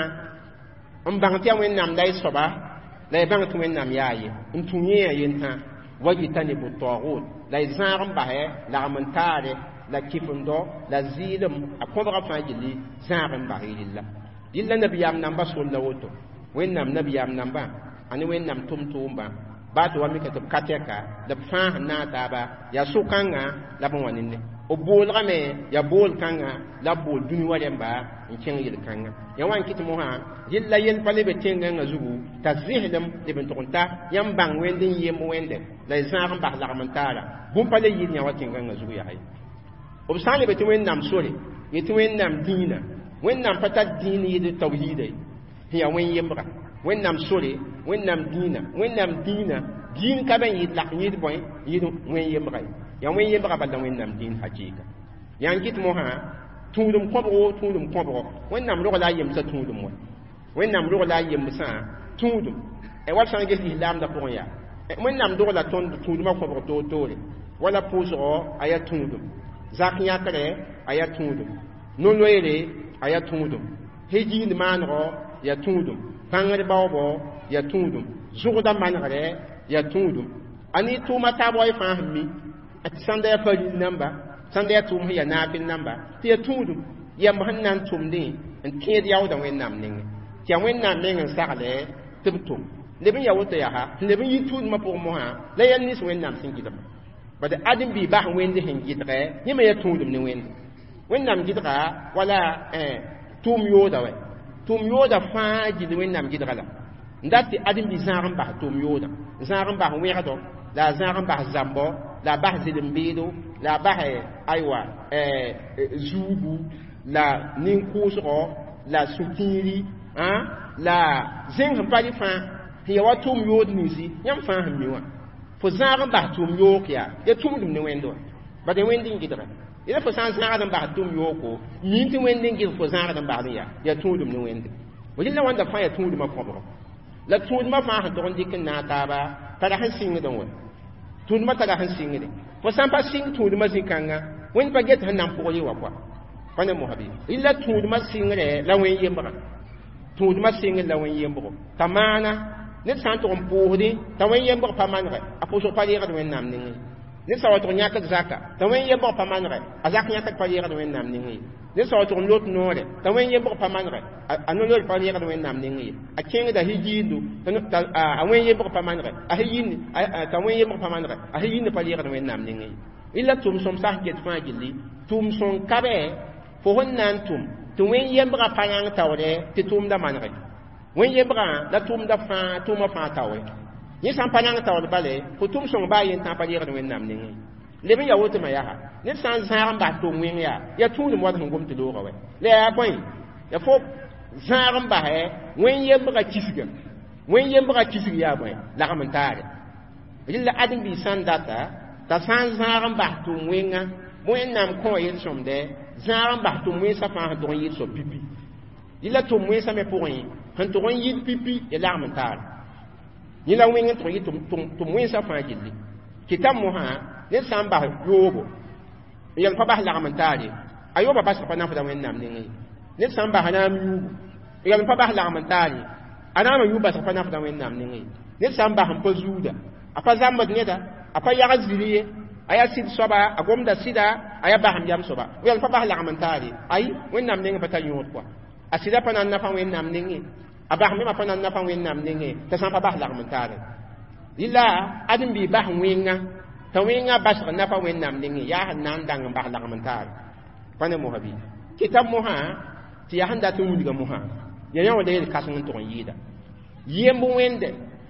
an bang ti wennam dai soba la bang tu wennam yayi in tun yi yenta wajtanibu at-taghut la zaram bahe la amantare la kifundo la zilum akobra fajili zaram bahilillah illa nabiyam namba solla woto wennam nabiyam namba ani wennam tumtumba ba to wami ka to kateka da fa na ta ba ya sukanga la bon waninne o boolgame ya bool kãnga la bool dũni wa rẽmba n kẽng yel-kãngã ya wa n kɩt mosã yella yel pa leb tẽngãngã zugu t'a zɩsdem leb n tʋg n ta yãmb bãng wẽnd n yemb wẽnde la y zãag n bas lagm n taara bũmb pa le yɩl yã wa tẽngãngã zugu yaa b sã n leb tɩ wẽnnaam sore yetɩ wẽnnaam dĩinã wẽnnaam pa tar dĩin yɩd tawhiida sẽn yaa wẽn-yembga wẽnnaam sore wẽnnaam dĩinã wẽnnaam dĩinã dĩin ka bẽn yɩd lak yɩd bõe yɩd wẽn-yembga ya wẽn-yembga bala wẽnnaam dĩin hakɩɩka yaa n kɩt mosã tũudum kõbgo tũudum kõbgo wẽnnaam rog la a yemsã tũudum wa wẽnnaam rog la a yembsã tũudum wa b sã n ges lislaamdã pʋgẽ yaa wẽnnaam dogla tõnd tũudumã kõbg toor-toore wala pʋʋsgɔ a yaa tũudum zak yãkre a yaa tũudum no-loeere a yaa tũudum higiind maanegɔ yaa tũudum bãngd baoobɔ yaa tũudum zʋgda manegre yaa tũudum a ne tʋʋma taab wa y fãa sẽn mi tɩ sãnda yaa farin namba sãnda yaa tʋʋm sẽn yaa naafɩl namba tɩ yaa tũudum yamb sẽn na n tʋmdẽ n tẽed yaoodã wẽnnaam nengẽ tɩ yaa wẽnnaam neng n sagle tɩ b tʋm leb n ya woto yaa leb n yɩ tũudmã pʋgẽ mosã la yɛl nins wẽnnaam sẽn gɩdga bad adem bɩ bas wẽnd sẽn gɩdgɛ yẽ me yaa tũudum ne wẽnd wẽnnaam gɩdga wala tʋʋm yooda wɛ tʋʋm yooda fãa gill wẽnnaam gɩdga la n dat tɩ adem bɩ zãag n bas tʋʋm yoodã zãag n bas wẽgdɔ la a zãag n bas zãmbɔ la a bas zɩlem-beedo la a bas aywa zuubu la nin-kʋʋsgɔ la sũ-kĩiri la zẽng sẽn pa rɩ fãa sẽn ya wa tʋʋm yood ninsi yãmb fãa sẽn mi wã fo zãag n bas tʋʋm yook yaa ya tũudum ne wẽnd wa bad wẽnd n gɩdga yẽla fo sã n zãagd n bas tʋʋm yooko miin tɩ wẽnd n gɩd fo zãagd n basd n yaa ya tũudum ne wẽnde fo rɩla wãnda fãa ya tũudumã kõbgɔ la tũudmã fãa sẽn tʋg n dɩk n na n taaba tara sẽn sɩngd n wa tũudmã tara sẽn sɩngde fo sã n pa sɩng tũudmã zĩ-kãngã wẽnd pa get sẽn na n pʋg rɩ wa koa pa ne mosã bɩ rɩla tũudmã sɩngre la wẽn-yembga tũudmã sɩngd la wẽn-yembgo t'a maana ned sã n tʋg n pʋʋsdẽ t'a wẽn-yembg pa manegɛ a pʋʋsg pa rɩgd wẽnnaam nengẽ ned sã wa tʋg yãkd zaka t'a wẽn-yembg pa manegɛ a zak yãkd pa rɩgd wẽnnaam nengẽ ned sã wa tʋg n lot noore t'a wẽn-yembg pa manegɛ a no-loor pa rɩgd wẽnnaam nengẽ a kẽngda higiindu a wẽn-yembg pa manegɛ a higind t'a wẽn-yembg pa manegɛ a higind pa rɩgd wẽnnaam nengẽ rɩla tʋʋm-sõm sã sẽn ket fãa gilli tʋʋm-sõng kabɛ fo sẽn na n tʋm tɩ wẽn-yembgã pa yãng taoorɛ tɩ tʋʋmda manegɛ wẽn-yembgã la tʋʋmda fãa tʋʋmã fãa taoore yẽ sã n pa yãng taoor bale fo tʋʋm-sõng baa yen tã pa rɩgd wẽnnaam nengẽ leb n ya wotame yaa ned sã n zãag n bas tʋʋm wẽng yaa ya tũudum wa sẽn gom tɩ loogã wɛ la yaa bõe ya fo zãag n basɛ wẽn-yembgã kisga wẽn-yembgã kisg yaa bõe lagm n taare rɩla adem-bɩ sã n data t'a sã n zãag n bas tʋʋm wẽngã wẽnnaam kõ yel-sõmdɛ zãag n bas tʋʋm wẽnsã fãa sẽn tʋg n yɩɩd so pipi rɩla tʋʋm wẽnsã me pʋgẽ sẽn tʋg n yɩɩd pipi ya lagm n taare yẽ la wẽng n tʋg yɩ tʋʋm wẽnsã fãa gilli kɩtab mosã ned sã n bas yoobo n yɛl pa bas lagm n taare a yooba basg pa nafda wẽnnaam nengẽ ned sã n bas naam yuubu n yɛl pa bas lagm n taare a naamã yuub basg pa nafda wẽnnaam nengẽ ned sã n bas n pa zuuda a pa zãmbd neda a pa yag ziri ye a yaa sɩd soaba a gomda sɩda a yaa basem yam soaba n yɛl pa bas lagm n taare ay wẽnnaam nengẽ pa ta yõod koa a sɩda pa na n nafã wẽnnaam nengẽ a basmẽmã pa na n nafã wẽnnaam nengẽ t'a sã n pa bas lagm n taare rɩla adem-bɩ bas wẽngã t'a wẽngã basg nafã wẽnnaam nengẽ yaa sẽn na n dãng n bas lagm n taare pa ne mosã bɩ kɩtab mosã tɩ yaa sẽn dat n wilga mosã ya yã wã la yel-kãseng n tʋg n yɩɩda yemb wẽnde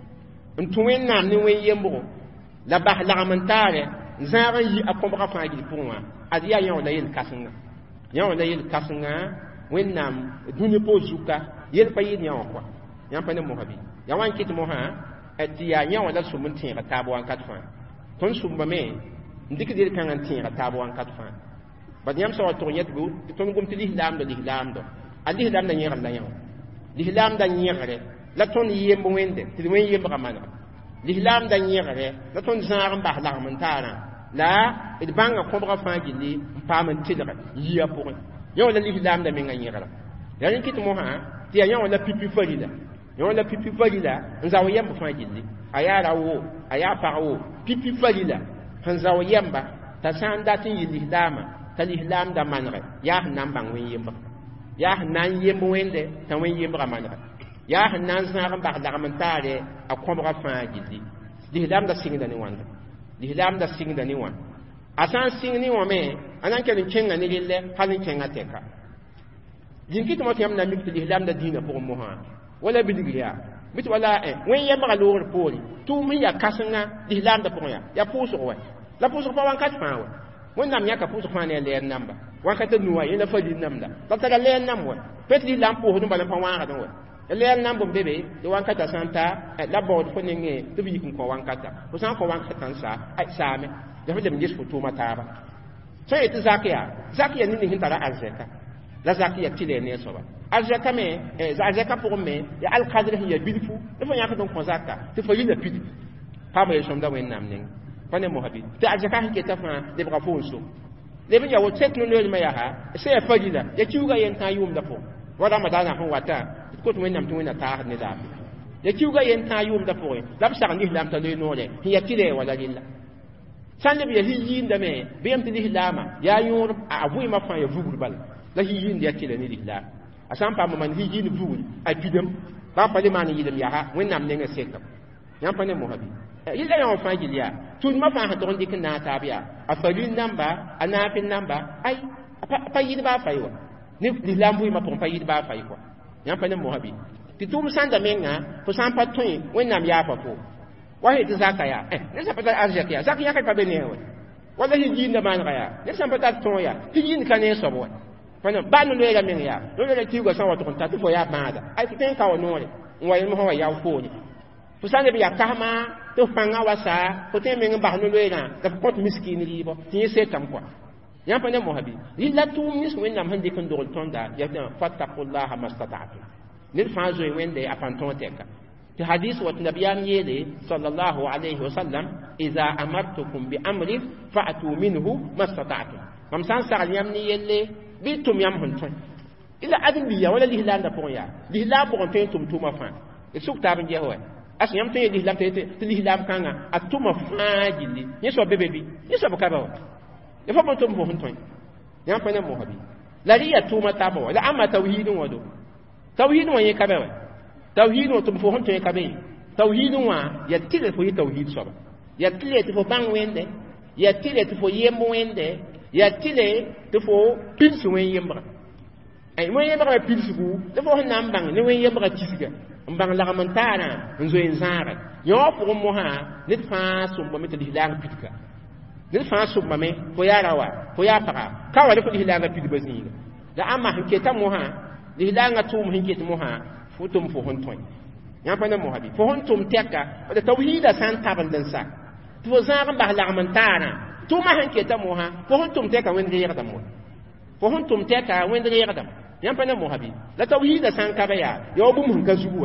n tũ wẽnnaam ne wẽn-yembgo la bas lagm n taare n zãag n yɩ a kõbgã fãa gil pʋgẽ wã ad yaa yã wã la yel-kãsengã yã wã la yel-kãsengã wẽnnaam dũni poos zuka yel pa yɩɩd yã wã koa yã pa ne mosã bɩ ya wa n kɩt mosã tɩ yaa yã wã la sʋm n tẽeg taab wãnkat fãa tõnd sʋmbame n dɩk del-kãngã n tẽeg taab wãnkat fãa bad yãmb sã wa tʋg yẽtgo tɩ tõnd gom tɩ lislaamdɔ lislaamdɔ a lislaamdã yẽgr la yã wã lislaamdã yẽgre la tõnd yemb wẽnde tɩ d wẽn-yembgã manega lislaamdã yẽgre la tõnd zãag n bas lagm n taarã la d bãngã kõbgã fãa gilli n paam n tɩlge yia pʋgẽ yã wã la lislaamdã mengã yẽgra ya rẽ kɩt mosã tɩ yaa yã wã la pipi farila yã wã la pipi farila n zao yɛmb fãa gilli a yaa ra wo a yaa pag wo pipi farila sẽn zao yɛmba t'a sã n dat n yɩ lislaamã t'a lislaamdã manegɛ yaa sẽn na n bãng wẽn-yembga yaa sẽn na n yemb wẽnde t'a wẽn-yembgã manegɛ yaa sẽn na n zãag n bas lagm n taare a kõbgã fãa gilli lislaamdã sɩngda ne wãnda lislaamdã sɩngda ne wã a sã n sɩng ne wã me anan kelin kenga ne lille halin kenga teka jinki to motiyam na mikti islam da dina pour mo ha wala bidigriya bit wala eh wen ya ba lor poli tu mi ya kasanga islam da pour ya ya puso wa la puso pa wan kat fa wa wen nam ya ka puso fa ne le namba wan kat nuwa ina fa di namda ta ta le nam wa pet li lam pour dum ba pa wan ga wa le nam bom bebe de wan kat santa la bod fo ne nge to bi kun ko wan kat ko san ko wan kat sa ai sa me da fa dem jis fu tu mata ba so ita zakiya zakiya ni hin tara arzeka la zakiya tile ne so ba arzeka me arzeka pour me ya al qadr hiya bilfu dafa yaka don ko zakka te fa yina pidi pa ma yeshom da wen nam ning pane mo habi te arzeka hike ta fa de bra fo so de bin ya wo technology ma ya ha se ya fajida ya kiuga yen ta yum da fo wada madana hon wata ko to wen nam to wen ta ne da ya kiuga yen ta yum da fo la ba sa ni lam ta le no le hiya tile wala lillah sande bi hiyin da me bem ti lama ya yor abu ma fa ya vugul bal la hiyin da yake da ni lillah asam pa man hiyin vugul a pidem ba fa le man yidem ya ha wennam ne ngaseka yam pa ne mo habi yilla ya fa giliya tun ma fa ha don dik na tabiya a falin namba ana pin namba ai pa yid ba fa yo ni lillah bu ma pa yid ba fa ko yam pa ne mo habi ti tum sanda menga ko sam pa tun wennam ya fa ko wahi ti zakaya eh ne sa pata arjakia zakia ka benewe wala hijin da man gaya ne sa pata toya hijin ka ne so bo fana banu le ga men ya do le ti go sa wa to ta fo ya maada ai ti ten ka wono le ngwa mo ho ya fo ni fusane bi ya kama to fanga wasa ko te men ba no le na da ko miskini libo ti se tam kwa yan pa ne mo habi illa tu mis wen nam hande kan do tonda ya fattaqullaha mastata'tu nil fa zo wende apan ton teka في حديث وتنبيان يلي صلى الله عليه وسلم إذا أمرتكم بأمر فأتوا منه ما استطعتم ممسان سأل يمني يلي بيتم يمهن تون إلا أدن بيا ولا لهلان دفعيا لهلان بغنتين تم توما فان يسوك تابن جهوه أسن يمتين لهلان تلهلان كانا أتوما فان جلي يسوى بيبي يسوى بكابه يفهم تم فهن تون يمفن موهبي لا لي أتوما تابو لا أما توهيد ودو توهيد وين كابه توحيد وتم فهمت يا كبي توحيد وا يتلي فو توحيد صبا يتلي تفو بان وينده يتلي تفو يم وينده يتلي تفو بيلس وين يمبر اي وين يمبر بيلس بو تفو هنام بان ني وين يمبر تيسغا مبان لا منتانا نزو انزار يو فو مو ها نيت فا سوم بامي تدي لان بيتكا نيت فا سوم بامي فو يا راوا فو يا فقا كاوا دفو دي لان بيت بزين لا اما هنكيتا مو ها دي لان توم هنكيت مو ها futum fo hon toy ya pa na mo habi fo hon tum teka da tawhida san taban dan sa to zaran ba la amantana to ma han ke ta mo ha fo hon tum teka wen riya da mo fo hon tum teka wen riya da ya pa na mo habi da tawhida san ka ba ya yo bum hun ka zuwa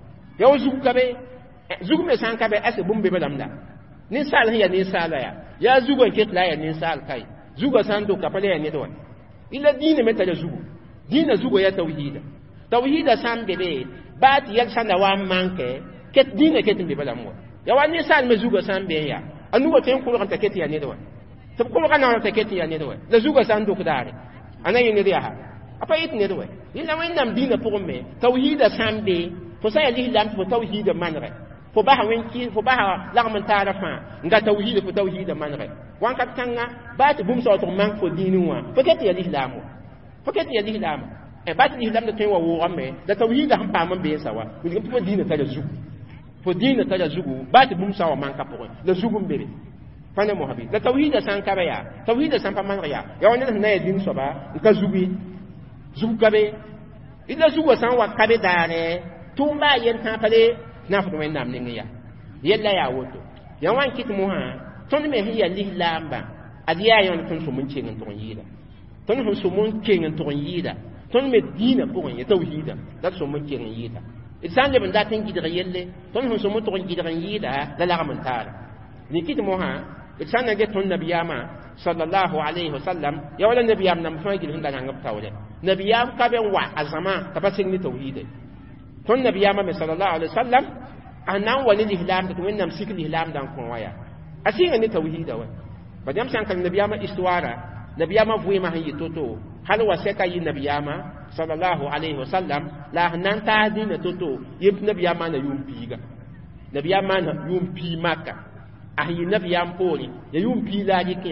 yo zugu ka be zugu me san ka be ase bum be balamda ni sal hiya ni sala ya ya zugu ke la ya ni sal kai zugu san do ka pale ya ni do ila dine meta da zugu dine zugu ya tawhida tawhida san bebe bat yak sanda wa manke ket dine ket be bala mo ya wani sal me zuga san be ya anu wa ten ko kan ta ket ya ne do to ko kan na ta ket ya ne do da zuga san do kudare anayi ne dia ha apa it ne do illa wa nam dine pour me tawhida san be fo sa ya li lam fo tawhida manre fo ba ha wen ki fo ba ha la man ta ra fa nga tawhida fo tawhida manre wan kat kanga bat bum so to man fo dinu wa fo ket ya li lam fo ket ya li lam e bat ni lam da tay wa wo me da tawhid da hampa man be sawa ni ko dina ta da zugu fo dina ta da zugu bat bum sawa man ka pokon da zugu mbere fane mo habi da tawhid san ka ba ya tawhid san pa man ya ya wani na ya din so ba ka zugu zugu ka be ila zugu san wa ka be dare tumba yen ta pale na fu men nam ni ya yella ya woto ya wan kit mo ha ton me hiya lilamba adiya yon ton so mun cengin ton yida ton so mun cengin ton yida ton me dina pour en tawhida da so mun kiran yida idan le banda tan gidra yelle ton hun so mun to gidra yida da la ramantara ni kit mo ha idan ne ton nabiyama sallallahu alaihi wasallam ya wala nabiyam nam fa gidin da ngap tawle nabiyam ka ben wa azama ta pasin ni tawhida ton nabiyama me sallallahu alaihi wasallam anan wali ihlam da wannan sikil ihlam dan kon waya asinga ni tawhida wa badam san kan nabiyama istuara nabiyama vuima hayi toto hal wasaka yi nabiyama sallallahu alaihi wasallam la nan ta dina toto yib nabiyama na yumpi ga nabiyama na yumpi maka ahi nabiyam poli ya yumpi la jikiya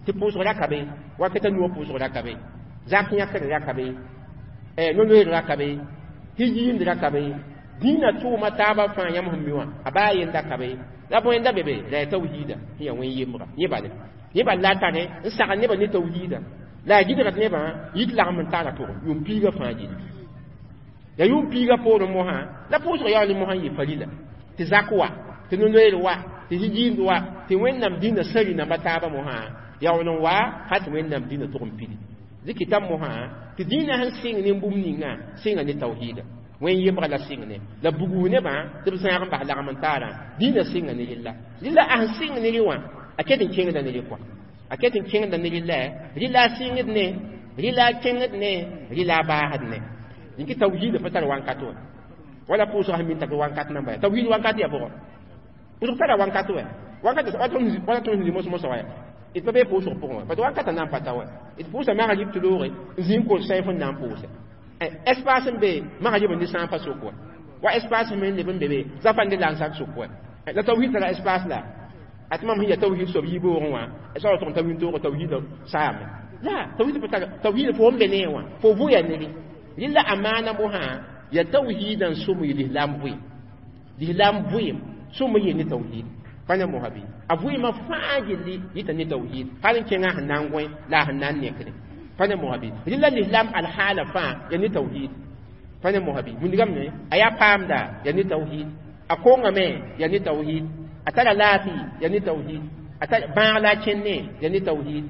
tɩ pʋʋsg rakabe wakata nuwã pʋʋsg rakabe zak yãkr rakabe no-loeer rakabe hijiind rakabe dĩinã tʋʋma taaba fãa yãmb sẽn mi wã a baa yen rakabe la bõenda be be la ya tawhiida sẽn ya wẽn-yembga yẽ bale yẽ bal la a tare n sagl nebã ne tawhiida la a gɩdgd nebã yik lagm n tara pʋgẽ yʋʋm piigã fãa gilli ya yʋʋm piigã poorẽ mosã la pʋʋsg yaool mosã n yɩ farila tɩ zak wa tɩ no-loeer wa tɩ hijiind wa tɩ wẽnnaam dĩinã sari namba taaba mosã yaool n wa ha tɩ wẽnnaam dĩinã tʋg n pidi ziki tam mosã tɩ dĩinã sẽn sɩng ne bũmb ninga sɩnga ne tawhiida wẽn-yembga la sɩng ne la bugus nebã tɩ b zãag n bas lagm n taarã dĩinã sɩnga ne rɩlla rɩla a sẽn sɩng ne rɩ wã a ket n kẽngda ne rɩ kɔa a ket n kẽngda ne rɩla rɩla a sɩngd ne rɩla a kẽngd ne rɩla a baasd ne yĩnki tawhiida pa tar wãnkat wã wala pʋʋsg sẽn min t'a wãnkat namba ya tawhiid wãnkat ya pʋgẽ pʋʋsg tara wãnkat wɛ wãnkat wala tõnd sẽn mos-mosã wã d pa bee pʋʋsg pʋgẽ wã pa tɩ wãnkatã na n pa ta wɛ d pʋʋsa magã yib tɩ looge n zĩ n kol sɛɛf n na n pʋʋse espace n be magã yib n dɩ sã n pa sok wɛ wa espace me n leb n be be zã pa n de la n sak sok wɛ la tawhiid tara espace la a tɩ mam sẽn ya tawhiid soab yiboogẽ wã sa tʋg n tawhiid toog tawhiidã saame la tawhiid pa tara tawhiid fo n be ne wã fo vʋya ne rɩ rɩla a maana mosã ya tawhiidã n sʋm yɩ lislaam vʋɩɩm lislaam vʋɩɩm sʋm yɩ ne tawhiid pa ne mosã bɩ a vʋɩɩmã fãa gilli yɩta ne tawhiid hal n kẽngã sẽn na n gõe la a sẽn na n nekre pa ne mosã bɩ rɩla lislaam alhaala fãa ya ne tawhiid pa ne mosã bɩ wingame a yaa paamda ya ne tawhiid a kongame ya ne tawhiid a tara laafɩ ya ne tawhiid a tara bãag la a kẽnne ya ne tawhiid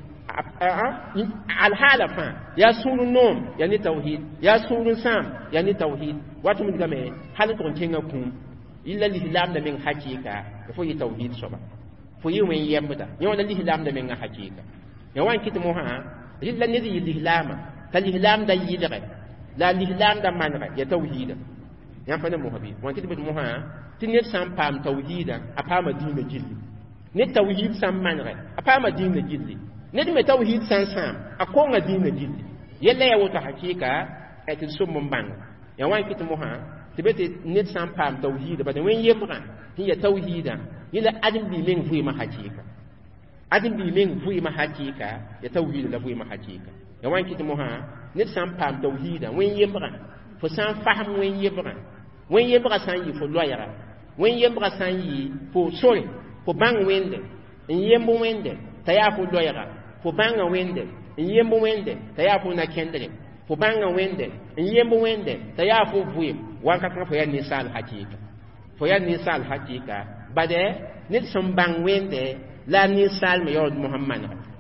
alhaala fãa yaa sũur n noom ya ne tawhiid yaa sũur n sãam ya ne tawhiid wat wingame hal tʋg n kẽngã kũum illa lislaam da meng hakika fo yi tawhid soba fo yi wen yembda yo la lislaam da meng hakika ya wan kit moha illa ne di lislaama ta lislaam da yidre la lislaam da manra ya tawhid ya fa ne mohabi wan kit bit moha tin ne sam pam tawhida a pam dina jilli ne tawhid sam manra a pam dina jilli ne me tawhid san sam a ko nga dina jilli yalla ya wata hakika et sum ban ya wan kit moha tibete ned san pam tawhid ba de wen yembra hiya tawhida ila adim bi men vui ma hakika adim bi men vui ma hakika ya tawhid la vui ma hakika ya wan kit moha ned san pam tawhida wen yembra fo san faham wen yembra wen yembra san yi fo loyara wen yembra san yi fo sore fo bang wende en yembo wende taya fo loyara fo banga wende en yembo wende taya fo na kendere fo banga wende en yembo wende taya fo vui wakat fo ya nisal hakika fo ya nisal hakika bade nit som bang wende la nisal me yod muhammad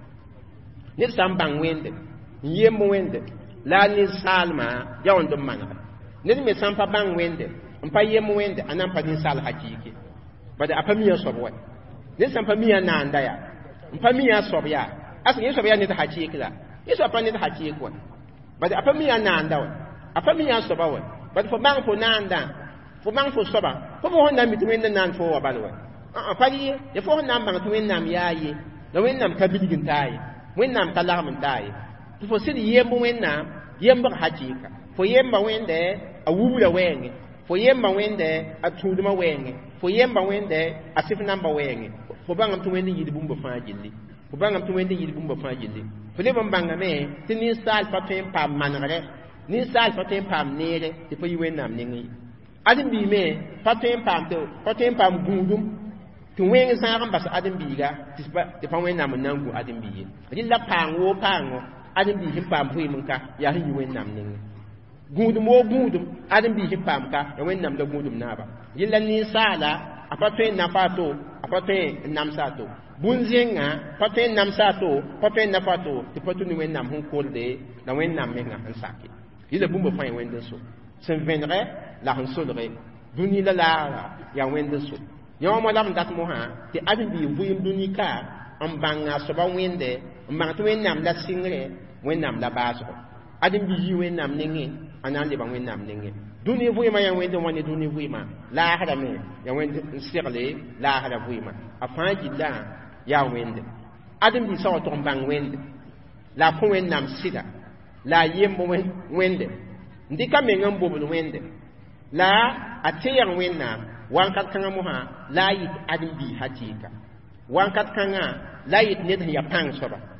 nit sam bang wende yem wende la nisal ma yawon dum man nit me sam pa bang wende on pa yem wende anan pa nisal hakiki bade apamiya sobwa nit sam pa miya na ndaya on pa miya sobya asin yeso ya nit hakiki la yeso pa nit hakiki ko bade apamiya na ndawa apamiya sobawa but fo bang fo nanda fo bang fo soba fo fo honda mi tumen nan fo wa balwa a fali ya fo honda bang tumen nam yaaye la wen nam kabidigin tayi wen nam talagam tayi fo sidi yembo wen nam yemba hakika fo yemba wende a wubula wenge fo yemba wende a tuduma wenge fo yemba wende a sif namba wenge fo bang tumen yidi bumba fa jilli fo bang tumen yidi bumba fa jilli fo le bang me tini sal pa tem pa manare ni sal pa tem pam nere ti fo yiwen nam ningi adim bi me pa tem pam to pa tem pam gundum tu wen sa ram bas adim bi ga ti pa ti pa wen nam nangu adim bi ri la pango pango adim bi him pam hui mun ka ya hin yiwen nam ningi gundum wo gundum adim bi him pam ka ya wen nam da gundum na ba yilla ni sala apa tem na pa to apa tem nam sa to bunzenga pa tem nam sa to pa tem na pa to ti pa tu ni wen nam hun kolde na wen nam menga han saki ila bumba fa wende so sen venre la han solre duni la la ya wende so yo mo lam dat mo ha ti adi bi vuyim duni ka am banga so ba wende ma to wen nam la singre wen nam la baso adi bi yi wen nam ningi anan le ba wen nam ningi duni vuyima ya wende woni duni vuyima la hada me ya wende sirle la hada vuyima afa jilla ya wende adi bi so to bang wende la ko wen nam sida la yembo wende ndika menga mbobul wende la atiyan wenna wankat kanga moha la yit adin bi hakika wankat kanga la yit ned ya pang soba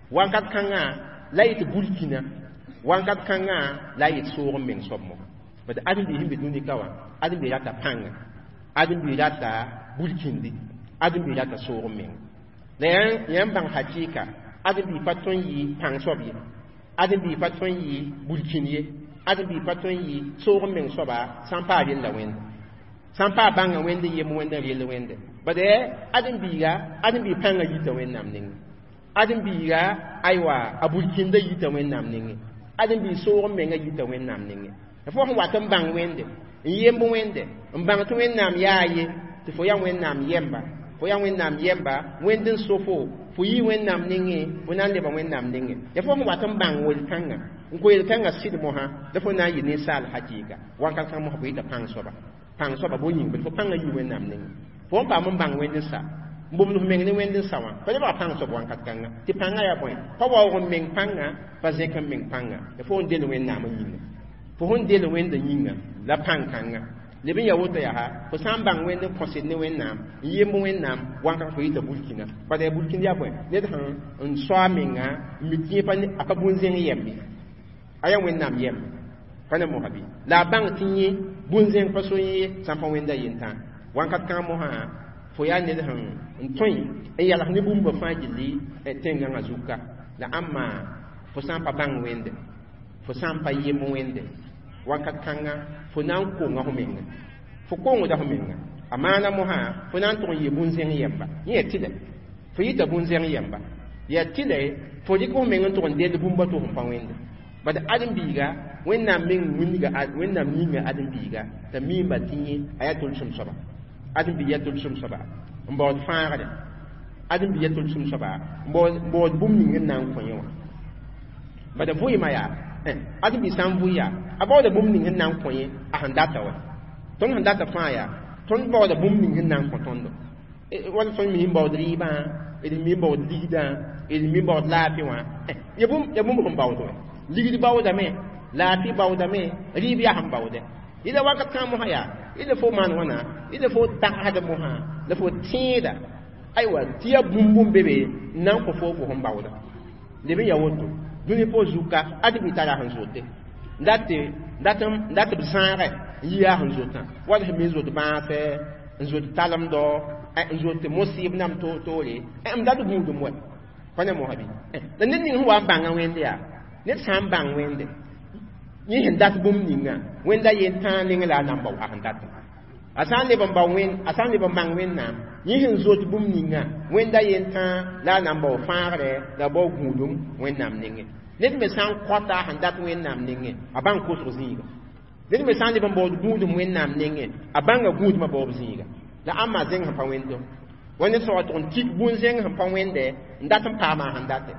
wankat kanga la yit bulkina wankat kanga la yit soor men sobmo bad adin bi himbe duni kawa adin bi rata panga adin bi rata bulkindi adin bi rata soor men le yan bang hakika adin bi paton yi pang sobi adin bi paton yi bulkiniye adin bi paton yi soor men soba sampa rin la wen sampa banga wende yem wende rele wende bade adin bi ga adin bi panga yi to wen nam ning adin bi ga aywa abulkinda yi to wen nam ning adin bi soor men ga yi to wen nam ning fo ho watam bang wende yem bo wende mbang to wen nam yaaye to fo ya wen nam yemba fo ya wen nam yemba wenden sofo fo yi wen nam ning fo nan le ba wen nam ning ya fo ho watam bang wel kanga ko yel kanga sid mo ha da fo na yi ni sal hakika wan kan kan mo ko ita pang soba pang soba bo yin fo panga yi wen nam ning fo pa mo bang wen sa mbum no meng ni wen sa wa fa ba pang soba wan kat kanga ti panga ya boy fa wa ko meng panga fa ze kan meng panga ya fo ndel wen nam yin fo hon del wen da yinga la pang kanga le bin ya woto ya ha fo sam bang wen de konsid ni wen nam yim wen nam wan kan fo ita bulkina fa de bulkina ya boy ne da un so menga mi ti pa ni aka bun zen yembi aya wen nam yem fa ne mo habi la bang tinyi bun zen fa so yi sam fa wen da yin ta wan kat kan mo ha fo ya ne da han un toy e ya la ni bum ba fa jili e tenga ngazuka la amma fo sam pa bang wende fo sam pa yim wende wakat kanga fo nan ko nga homenga fo ko ngo da homenga amana mo ha fo nan to yi bunzen yemba ye tile fo yita bunzen yemba ya tile fo di ko homenga to ndel de bumba to hon pawende bada adam biga wenna min muniga wenna minga adam biga ta mimba tinyi ayatul sum saba adam bi yatul sum saba mbo faare adam bi yatul sum saba mbo mbo bum ni nan ko yewa bada fu maya eh adin bi san buya abo da bum ning nan koye a handata wa ton handata fa ya ton bo da bum ning nan ko tondo e wala ton mi mbo driba e mi mbo lida e mi mbo lafi wa eh ya bum ya bum bum bawo do lidi bawo da me lafi bawo da me ribi ya ham bawo de ida wakat kan mo haya ida fo man wana ida fo ta hada mo ha da fo tida aiwa tiya bum bum bebe nan ko fo fo hom bawo da de be ya woto duni po zuka adibi tara han zote ndate ndatam ndate bisare yiya han zota wala he mezo de ba fe nzote talam do nzote mosib nam to to le em ndatu gudu mo fane mo habi dan nin nin huwa banga wende ya net sam bang wende ni hen dat bum ninga wenda yen tan ling la nam baw han dat asan le bam baw wen asan le bam bang wen na ni hen zote bum ninga wenda yen tan la nam baw faare da baw gudum wen nam ninge net me san kwata han dat wen nam ninge aban ko so zinga net me san le bam baw gudum wen nam ninge abanga gudum ma baw zinga la amma zeng han pa wendo wani so ton tik bun zeng han pa wende ndatam pa ma han dat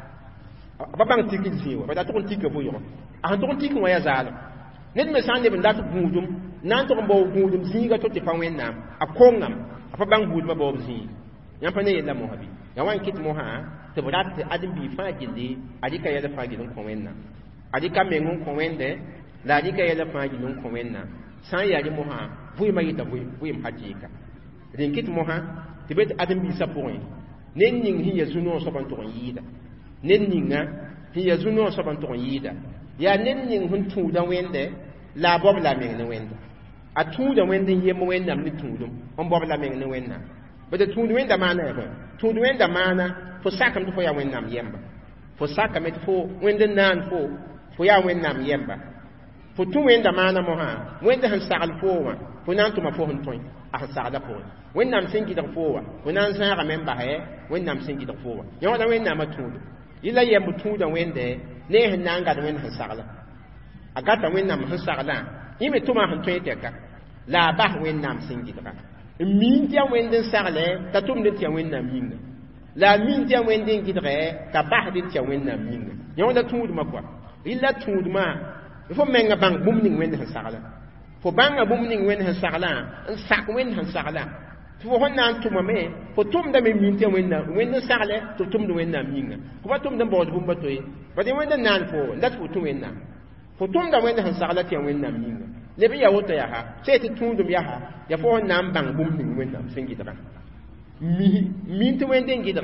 abang tik ziwa ba dat ton tik bo yo a ton tik wa ya zalo net me san le bam dat gudum nan to baw gudum zinga to te pa wen nam akongam apa bang gudum ma baw zinga yan pa ne yella mo habi ya wan kit mo ha te bodat adin bi fa gindi adika yalla fa gidon ko wenna adika mengun ko wende la adika yalla fa gidon ko wenna san ya di mo ha vui ma yita vui vui ma hakika rin kit mo ha te bet adin bi sa point nen ning hi ya zuno so ban to yida nen ninga hi ya zuno so ban to yida ya nen ning hun tu da wende la bob la men ne wende a tu da wende yemo wenda mi tu dum on bob la men ne wenna bada tu wenda mana ba tu wenda mana fo sakam fo ya wen nam yemba fo sakam et fo wenda nan fo fo ya wen nam yemba fo tu wenda mana mo ha wenda han sagal fo wa fo nan to ma fo hon toy a sagada fo wen nam sengi da fo wa fo nan sa ga memba he wen nam sengi da fo wa ya wada wen nam tu ila yembu tu da wende ne han nan ga da wen han sagala agata wen nam han sagala ime to ma han toy te ka la ba wen nam sengi da min dia wenden sagale ta tum de tia wen nam yinga la min dia wenden gidre ta bah de tia wen nam yinga yon da tuud ma kwa illa tuud ma fo menga bang bum ning wen han sagala fo banga bum ning wen han sagala en sak wen han sagala fo hon nan tuma me fo tum da me min tia wen nam wen sagale to tum de wen nam yinga ko ba tum da bod bum ba toy ba de wen nan fo ndat fo tum wen nam fo tum da wen han sagala tia wen nam yinga le bi ya wota ya ha sai ti tundum ya ha ya fo nan bang bum ning wen nam singi dara mi mi to wen den gidre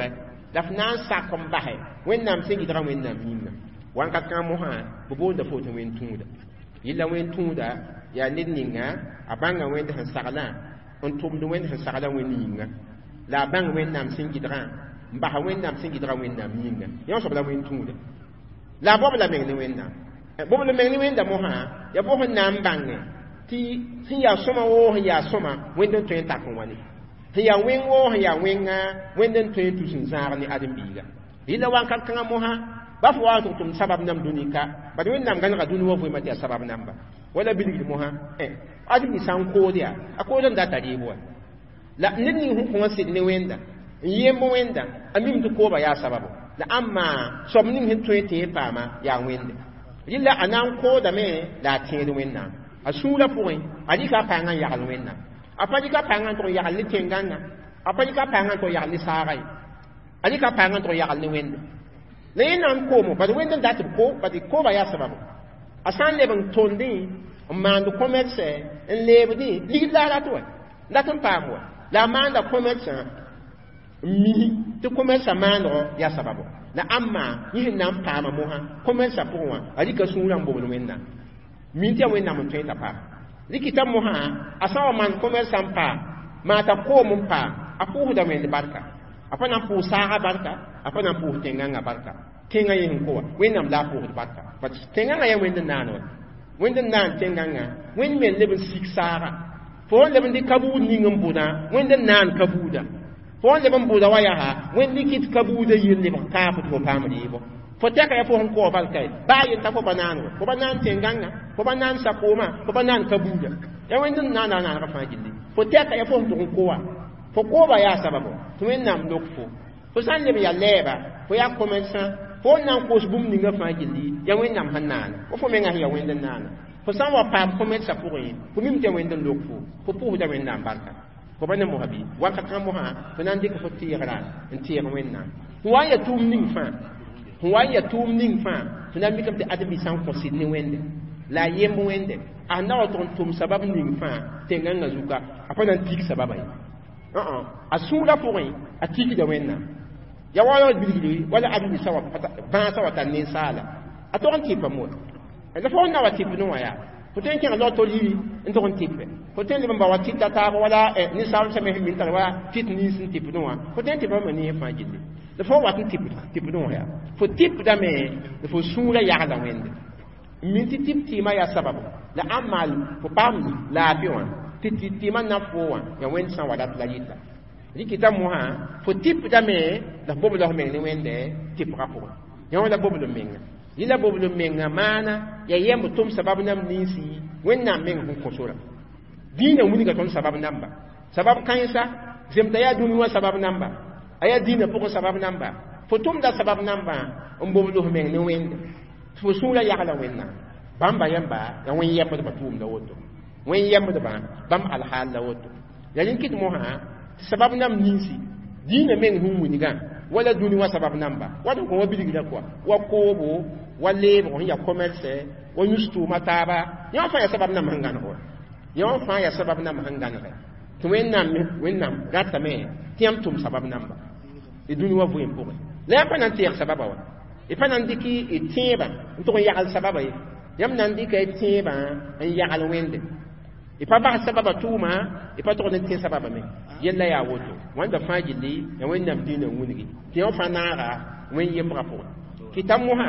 la f na n sak n basɛ wẽnnaam sẽn yɩdga wẽnnaam yĩnga wãnkat kãng mosã bɩ boonda fo tɩ wẽn tũuda yɩla wẽn tũuda yaa ned ninga a bãnga wẽnd sẽn saglã n tʋmd wẽnd sẽn sagla wẽnd yĩnga la a bãng wẽnnaam sẽn yɩdgã n basa wẽnnaam sẽn yɩdga wẽnnaam yĩnga yõ soab la wẽn tũuda la a bob la meng ne wẽnnaam bob la meng ne wẽnda mosã ya bo sẽn na n bãnge tɩ sẽn yaa sõma woo sẽn yaa sõma wẽnd n tõe n tak n wa ne sẽn yaa wẽng woo sẽn yaa wẽnga wẽnd n tõe n tus n zãag ne ãdem-biiga yɩla wãnkat kãngã mosã ba fo wa tʋg tʋm sabab nam dũnika bad wẽnnaam gãnega dũni wa vɩɩmã tɩ yaa sabab namba wala bilgd mosã ãdem-bi sã n kood yaa a kood n data rɩɩb wa la ned ning sẽn kõa sɩd ne wẽnda n yemb wẽnda a mim tɩ kooba yaa sababo la ãmma soab ning sẽn tõe tɩ yẽ paama yaa wẽnde yɩla a na n koodame la a tẽed wẽnnaam a sũurã pʋgẽ a rɩka a paangã n yagl wẽnnaam a pa rɩka a paangã n tʋg yagl ne tẽngãngã a pa rɩka a paangã n tʋg yagl ne saaga ye a rɩka a paangã n tʋg yagl ne wẽnde la yẽ na n koomo bad wẽnd n dat b ko bad kooba yaa sababo a sã n leb n tʋldẽ n maand commerce n leebdẽ ligd la a rat wa dat n paam wa la a maanda commerce n misi tɩ commerce maandgɔ yaa sababo la ãmma yẽ sẽn na n paama mosã commerce pʋgẽ wã a rɩka sũurã n bobl wẽnnaam min tɩ ya wẽnnaam n tõe t'a paam rɩkɩta mosã a sã wa maan commerce n paam maa t'a koom n paam a pʋʋsda wẽnd barka a pa na n pʋʋs saaga barka a pa na n pʋʋs tẽngãngã barka tẽngã yẽ sẽn koa wẽnnaam la a pʋʋsd barka tẽngãngã yaa wẽnd n naan wa wẽnd n naan tẽngãngã wẽnd me n leb n sik saaga fo n leb n dɩ kabuud ning n bʋdã wẽnd n naan kabuuda fo n leb n bʋda wa yaa wẽnd dɩkɩt kabuuda yɩl lebg kaaf tɩ fo paam rɩɩbɔ fo tɛka ya fo sẽn koa barka baa yenta fo ba naan wa fo ba naan tẽngãngã fo ba naan sakoomã fo ba naan kabuuda ya wẽnd n naana a naanegã fãa gilli fo tɛka ya fo sẽn tʋg n koa fo kooba yaa sababo tɩ wẽnnaam lok fo fo sã n leb ya lɛɛba fo yaa commerçã fo n na n koos bũmb ninga fãa gilli ya wẽnnaam sẽn naana fo fo mengã sẽn ya wẽnd n naana fo sã n wa paam commerçã pʋgẽ fo mim tɩ ya wẽnd n lok fo fo pʋʋsda wẽnnaam barka fo ba ne mosã bɩ wakat kã mosã fo na n dɩk fo tɩɩgrã n tɩɩg wẽnnaam fo wa n ya tʋʋm ning fãa fo wa n ya tʋʋm ning fãa fo na n mikame tɩ ãdem-bi sã n kõ sɩd ne wẽnde la a yemb wẽnde a na wa tʋg n tʋm sabab ning fãa tẽngãngã zuka a pa na n tik sababa ye a sũurã pʋgẽ a tikda wẽnnaam ya wa wa bilgri wala ãdem-bi sã wa bãasã wa tar ninsaala a tog n tɩpa moa la fo n na wa tɩp ne wã yaa fo tõe n kẽng loto yiri n tog n tɩpe fo tõe n leb n ba wa tɩta taab wala ninsaal sã me sẽn min tar wa tɩt nins n tɩpd wã fo tõe n tɩpa me ne fãa gilli la fo wat n tɩpd wã yaa fo tɩpdame la fo sũurã yagla wẽnde n min tɩ tɩp tɩɩmã yaa sababo la ãn maal fo paam laafɩ wã tɩ tɩ tɩɩmã na fo wã ya wẽnd sã n wa rat la yɩta rɩkɩtã mosã fo tɩpdame la f bobla f meng ne wẽnde tɩpgã pʋgẽ yã wã la bobl n menga yɩla bobl n menga maana ya yemb tʋm sabab nam ninsi wẽnnaam meng sẽn kõ sora dĩinã wilga tõnd sabab namba sabab kãensa zemda yaa dũni wã sabab namba a yaa dĩinã pʋgẽ sabab namba fo tʋmda sabab nambã n bobl f meng ne wẽnde fo sũurã yagla wẽnnaam bãmba yãmba ya wẽn yɛmbdbã tʋʋmda woto wẽn yɛmbdbã bãmb alhaal la woto ya rẽn kɩt mosã tɩ sabab nam ninsi dĩinã meng sẽn wilgã wala dũni wã sabab namba wat n kõ wa bilgrã koa wa koobo wa leebg sẽn ya commerce wa yũs tʋʋmã taaba yã fãa ya sabab nam sẽn gãneg wa yã fãa ya sabab nam sẽn gãnege tɩ wẽnnaam wẽnnaam ratame tɩ yãmb tʋm sabab namba y dũni wã vʋɩɩm pʋgẽ la yãmb pa na n tɩɛg sababa wa y pa na n dɩk y tẽebã n tʋg n yagl sababa ye yãmb na n dɩka y tẽebã n yagl wẽnde y pa bas sababa tʋʋma y pa tʋgd n tẽ sababa me yella yaa woto wãnda fãa gilli ya wẽnnaam dĩinã n wilgi tɩ yã fãa naaga wẽn yembgã pʋgẽ kɩta mosã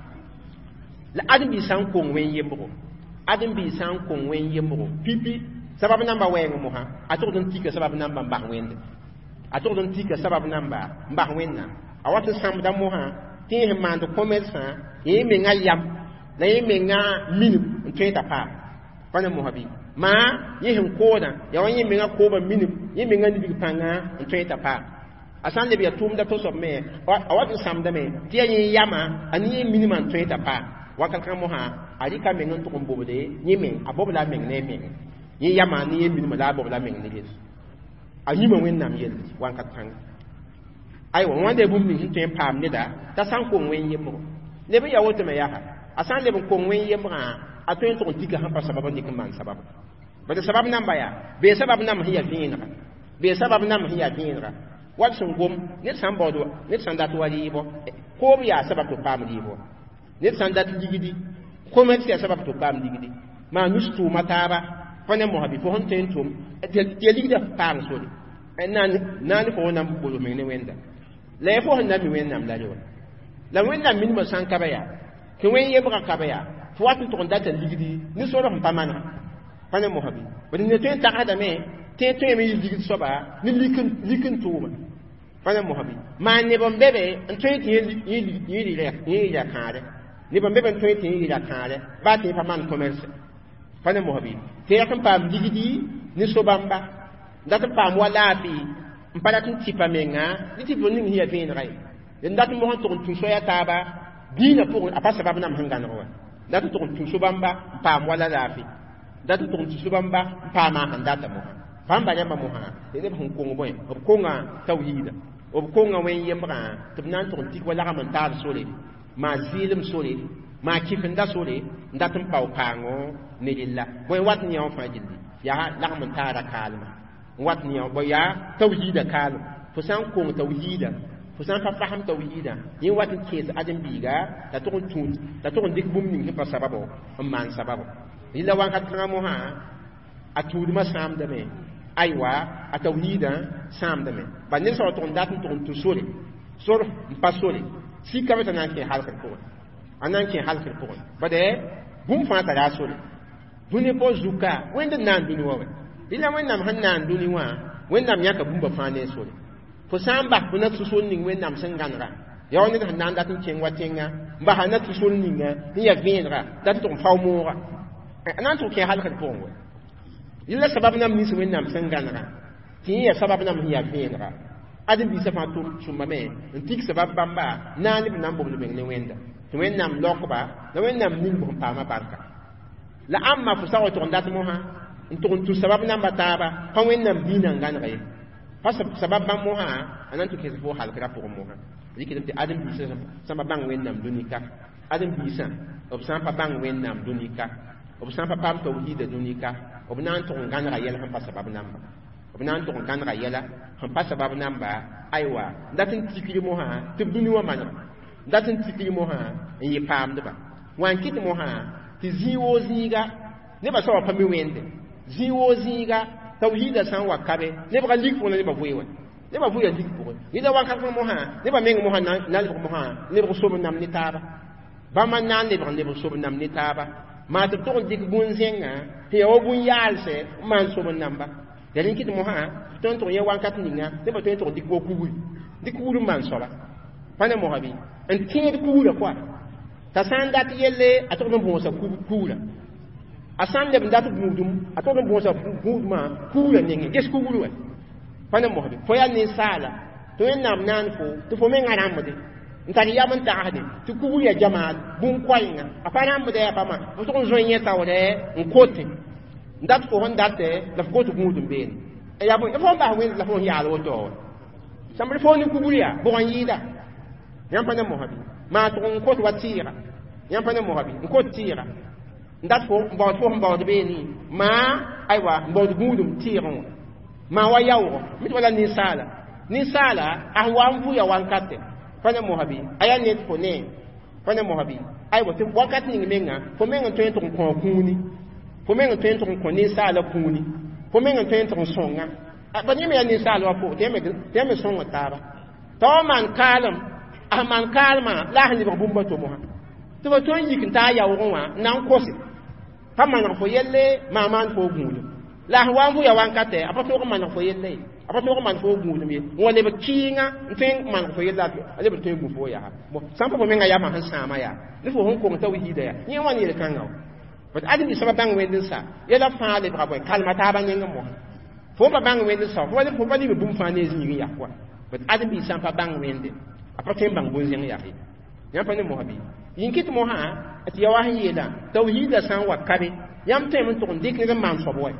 la ãdem-bi sã n kong wẽn yembgo ãdem-bi sã n kong wẽn yembgo pipi sabab namba wɛɛngẽ mosã a tʋgd n tika sabab namba n bas wẽnde a tʋgd n tika sabab namba n bas wẽnnaam a wat n sãmbda mosã tɩ yẽ sẽn maand commerçã yẽ menga yam la yẽ menga minim n tõe t'a paam pa ne mosã bɩ maa yẽ sẽn koodã ya wa yẽ menga kooba minim yẽ menga nibig pãngã n tõe t'a paam a sã n leb ya tʋʋmda to-soab me a wat n sãmdame tɩ ya yẽ yama a ne yẽ minimã n tõe t'a paam wakat kã mosã a rɩka meng n tʋg n bobde yẽ meng a bobla a meng ne a meng yẽ yama ne yẽ minimã la a bobla a meng ne ges a yĩmã wẽnnaam yell wakat kãng aywa wãnda ya bũmb ning sẽn tõe n paam neda t'a sã n kong wẽn yembgo leb n ya wotame yaa a sã n leb n kong wẽn yembgã a tõe n tʋg n tika sẽn pa sabab n dɩk n maan sabab bad sabab namba yaa bee sabab nam sẽn ya vẽenega bee sabab nam sẽn ya vẽenega wat sun gom ne san bodo ne san dat wali bo ko ya sabab to pam di bo ne san dat digidi ko men ya sabab to pam digidi ma nustu mataba fane mo habi fo hon ten tum te ligida pam so de nan nan fo nam bolo me ne wenda le fo hon nam mi wenda la jo la wenda min mo san kabaya ke wen yebra kabaya fo wat to ndata ligidi ni so ro pamana fane mo habi bo ne ten ta ada me te to me ligidi so ba ni likin likin tuma fane mo habi ma ne bon bebe en to ti yi yi yi le yi ya kare ni bon bebe en to ti yi ya kare ba ti paman commerce fane mo habi te ya kan pam ligidi ni so bamba ndata pam wala fi mpala tin tipa menga ni ti bonni hiya fin rai ndata mo han to tu so ya taba dina pour a pas sabab nam hangana wa ndata to tu so bamba pam wala la fi ndata to tu so bamba pam ma handata mo pam ba yamba mo ha ne ba ko ngoy ko nga tawhid o ko nga wen yembra tibnan to tik wala man tar sole ma zilim sole ma kifenda sole ndata paw pango ne dilla boy wat ni on fa jilli ya la man tara kalma wat ni on boy ya tawhid kalma fo san ko tawhid fo san fa faham tawhida yin wat kes adam biga ta to tun ta to dik bum ni fa sababo man sababo illa wan kat mo ha atud ma sam de me aywa atawhida sam de me ba ne so to ndat to to sole sor pa sole si ka meta nan ke halka ko anan ke halka ko ba de bum fa ta da sole duni po zuka wenda nan duni wa illa wen nam han nan duni wa wen nam yaka bum ba fa ne sole fo samba buna tusul ning wen nam sen ganra yaw ni han nan dat chen wa chenga ba han tusul ning ni ya venra dat to fa mo anan to ke halka ko wa illa sabab nam ni su wen nam sen ganra ti ya sabab nam hiya venra adin bi safa to sumba me ntik sabab bamba nani bi nam bo le ne wenda to wen nam lokba na wen nam ning bo pa ma barka la amma fu sawo to ndat mo ha to to sabab nam bataba pa wen nam bi nan ganra ye fa sabab bam mo ha anan to ke fo halka pour mo ha dikira ti adam bi sama bang wen nam dunika adam bi sa ob sam pa bang wen nam dunika ob sam pa pam tawhid dunika ob nan to ganra yel han pa sabab nam ob nan to ganra yela han pa sabab nam ba aywa datin tikiri mo ha te duni wa mana datin tikiri mo ha yi pam de ba wan kit mo ha ti ziwo ziga ne ba so pa mi wende ziwo ziga tawhid san wa kabe ne ba lik fo ne ba vuye ne ba vuye lik fo ni da wa ka mo ha ne ba meng mo ha na le mo ha ne ba so nam ni taba ba man nan le ba ne ba so nam ni taba ma to to dik bun zenga te o bun yalse man so nam ba da ni kit mo ha ton to ye wan kat ninga ne ba to to dik bo kubu dik kubu man so ba pa ne mo ha bi en tin dik kubu kwa ta san dat yelle a to no bo sa kubu kubu asan le ndatu mudum ato no bonsa muduma kula ningi yes kugulu we pana mo habi foya ni sala to en nam nan fo to fo men ngaram de ntari ya man taade to kugulu ya jamaa bun kwayinga apana mo de apama mo to zo nyeta wode nkote ndat fo hon datte la fo to mudum ben e ya bo e fo ba wen la fo ya lo to sambre fo ni kugulu ya bo yida yam pana mo habi ma to nkote watira yam pana mo habi nkote tira ndat fo mbawd fo mbawd be ni ma aywa mbawd gudum tiron ma wa yawo mit wala ni sala ni sala ahwa mvu ya wankate fanya mohabi aya net fo ne fanya mohabi aywa te wakati ni menga fo menga to to ko kuni fo menga to to ko ni sala kuni fo menga to to songa abani me ni sala wa fo te me te me songa taba to man kalam ahman kalma la hani ba bumba to moha to ba to yikin ta yawo wa nan kosi pamana fo yelle maman fo gulu la wangu ya wankate apato ko man fo yelle apato ko man fo gulu mi wole be kinga nteng man fo yella ale be tengu fo ya mo sampo ko menga ya ma han sama ya ni fo hon ko tawhid ya ni wani le kanga but adi bi sabab bang wendin sa yela fa le bra boy kalma ta ba ngenga mo fo ba bang wendin sa fo le fo ba ni be bum fa ne zi ya kwa but adi bi sampa bang wendin apato bang bonzen ya ya pa ne mo habi yinkit mo ha ati ya wahi yela tawhid san wa kabe yam tem to ndik ne man so boy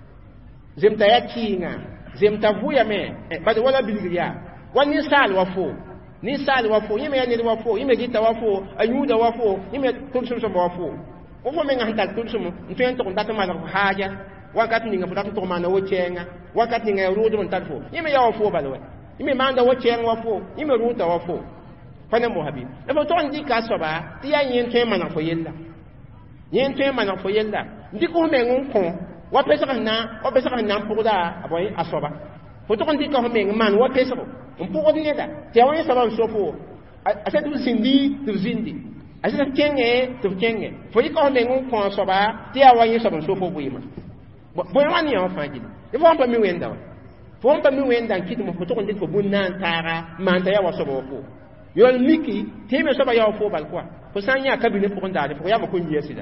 zemta ya kinga zemta vuya me ba de wala bilgiya wani sal wa fo ni sal wa fo yime ya ni wa fo yime gita wa fo anyuda wa fo yime tunsum so wa fo o fo me nga hanta tunsum ntwen to ndata ma ko haja wakati ninga futa to ma na wo chenga wakati ninga rudo mon tarfo yime ya wa fo ba lo ime manda wo chen wa fo ime ruta wa fo fa ne mo habi e fo ton di ka so ba ti ya yin twen mana fo yella yin twen mana fo yella ndi ko me ngun ko wa pesa na wa pesa na pu da aboy asoba fo ton di ka ho me man wa pesa ko mpu ko ni da ti wa yin sabab so fo asa du sindi du zindi asa kenge du kenge fo di ka ho me ngun ko so ba ti ya wa yin sabab so fo bu yima bo wani ya fa ji e fo pa mi wenda fo pa mi wenda kiti mo fo ton di ko bunna tara man ta ya wa so bo fo yol miki teme so ba ya fo bal kwa fo sanya kabine fo ndade fo ya ma ko nyi sida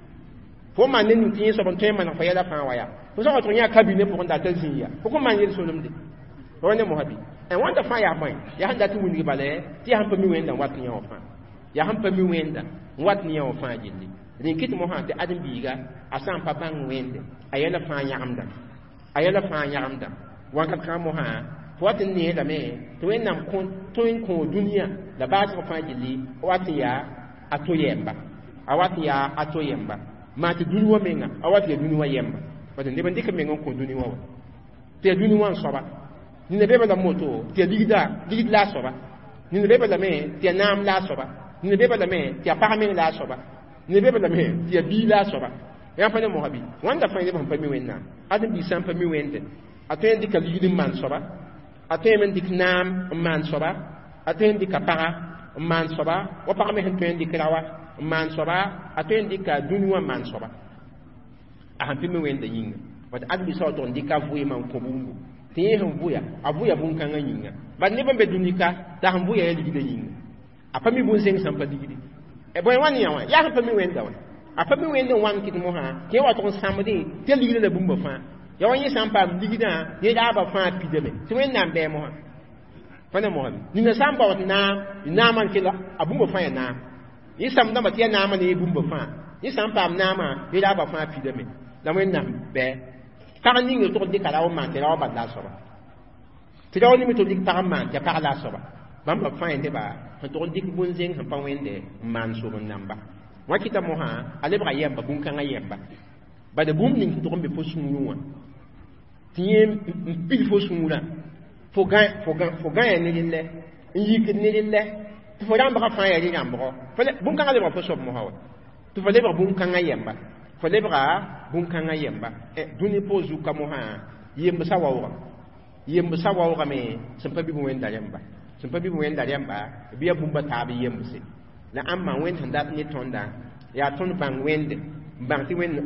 fo man ne nu tin so bon tema na fa ya da fa wa ya fo so to nya kabine fo ndade zinya fo ko man yel so lumde ro ne mo habi en wanda fa ya boy ya handa tu wuni bale ti han pa mi wenda wat nya wa fa ya han pa mi wenda wat nya wa fa jilli rin kiti mo ha te adam biga asan pa bang wende ayela fa nyaamda ayela fa nyaamda wankat ka mo ha watin ne da me to en nam kon to en ko dunia da ba ta fa jili wati ya ato yemba awati ya ato yemba ma ti dunuwa menga awati ya dunuwa yemba watin ne ban dika menga ko dunuwa wa te dunuwa soba ni ne be ba moto te digida digida la soba ni ne be ba me te nam la soba ni ne be ba me te pa men la soba ni ne be ba me te bi la soba ya fa ne mo habi wanda fa ne ban pa mi wenna adam bi sam pa mi wende ato en dika digida man soba atem dik nam man soba atem dik para man soba wa pa me hen dik rawa man soba atem dik dunwa man soba a han pi me wenda yinga wat adbi so ton dik avuye man ko bungu tiye han buya avuya bun kan yinga ba ne bambe dunika da han buya yeli gide yinga apa mi bun seng sampa digide e boy wani yawa ya han pa me wenda wa apa me wenda wan kit mo ha ke wa ton samde te ligide le bumba fa ya wani sampa digida ye da ba fa pideme ti wen nam be mo fa na mo ni na sampa wat na na man kila abu mo fa ya na yi sam da matiya na ma ne bumba fa yi sampa na ma ye da ba fa pideme da wen nam be ka ni ngi to di kala o man kila o ba la so ba ti da woni mi to di ta man ya pa la so ba bam ba fa ende ba to di bun zeng han pa wende man so bon namba wa kita mo ha ale ba yamba bun kan yamba ba de bum ning to ko be fo sunu wa tiem pil fo sumula fo gan fo gan fo gan ne lille yik ne lille fo ram ba fa ya ni ambo fo le bun kan ale ba fo sob mo hawa to fo le ba bun kan ayemba fo le ba bun kan ayemba e duni po zu ka mo ha yemba sa wa yemba sa wa me sem pa bi bu wen da yemba sem pa bi bu wen da yemba bi ya bun ba ta bi yemba se la amma wen handa ni tonda ya ton bang wende bang ti wen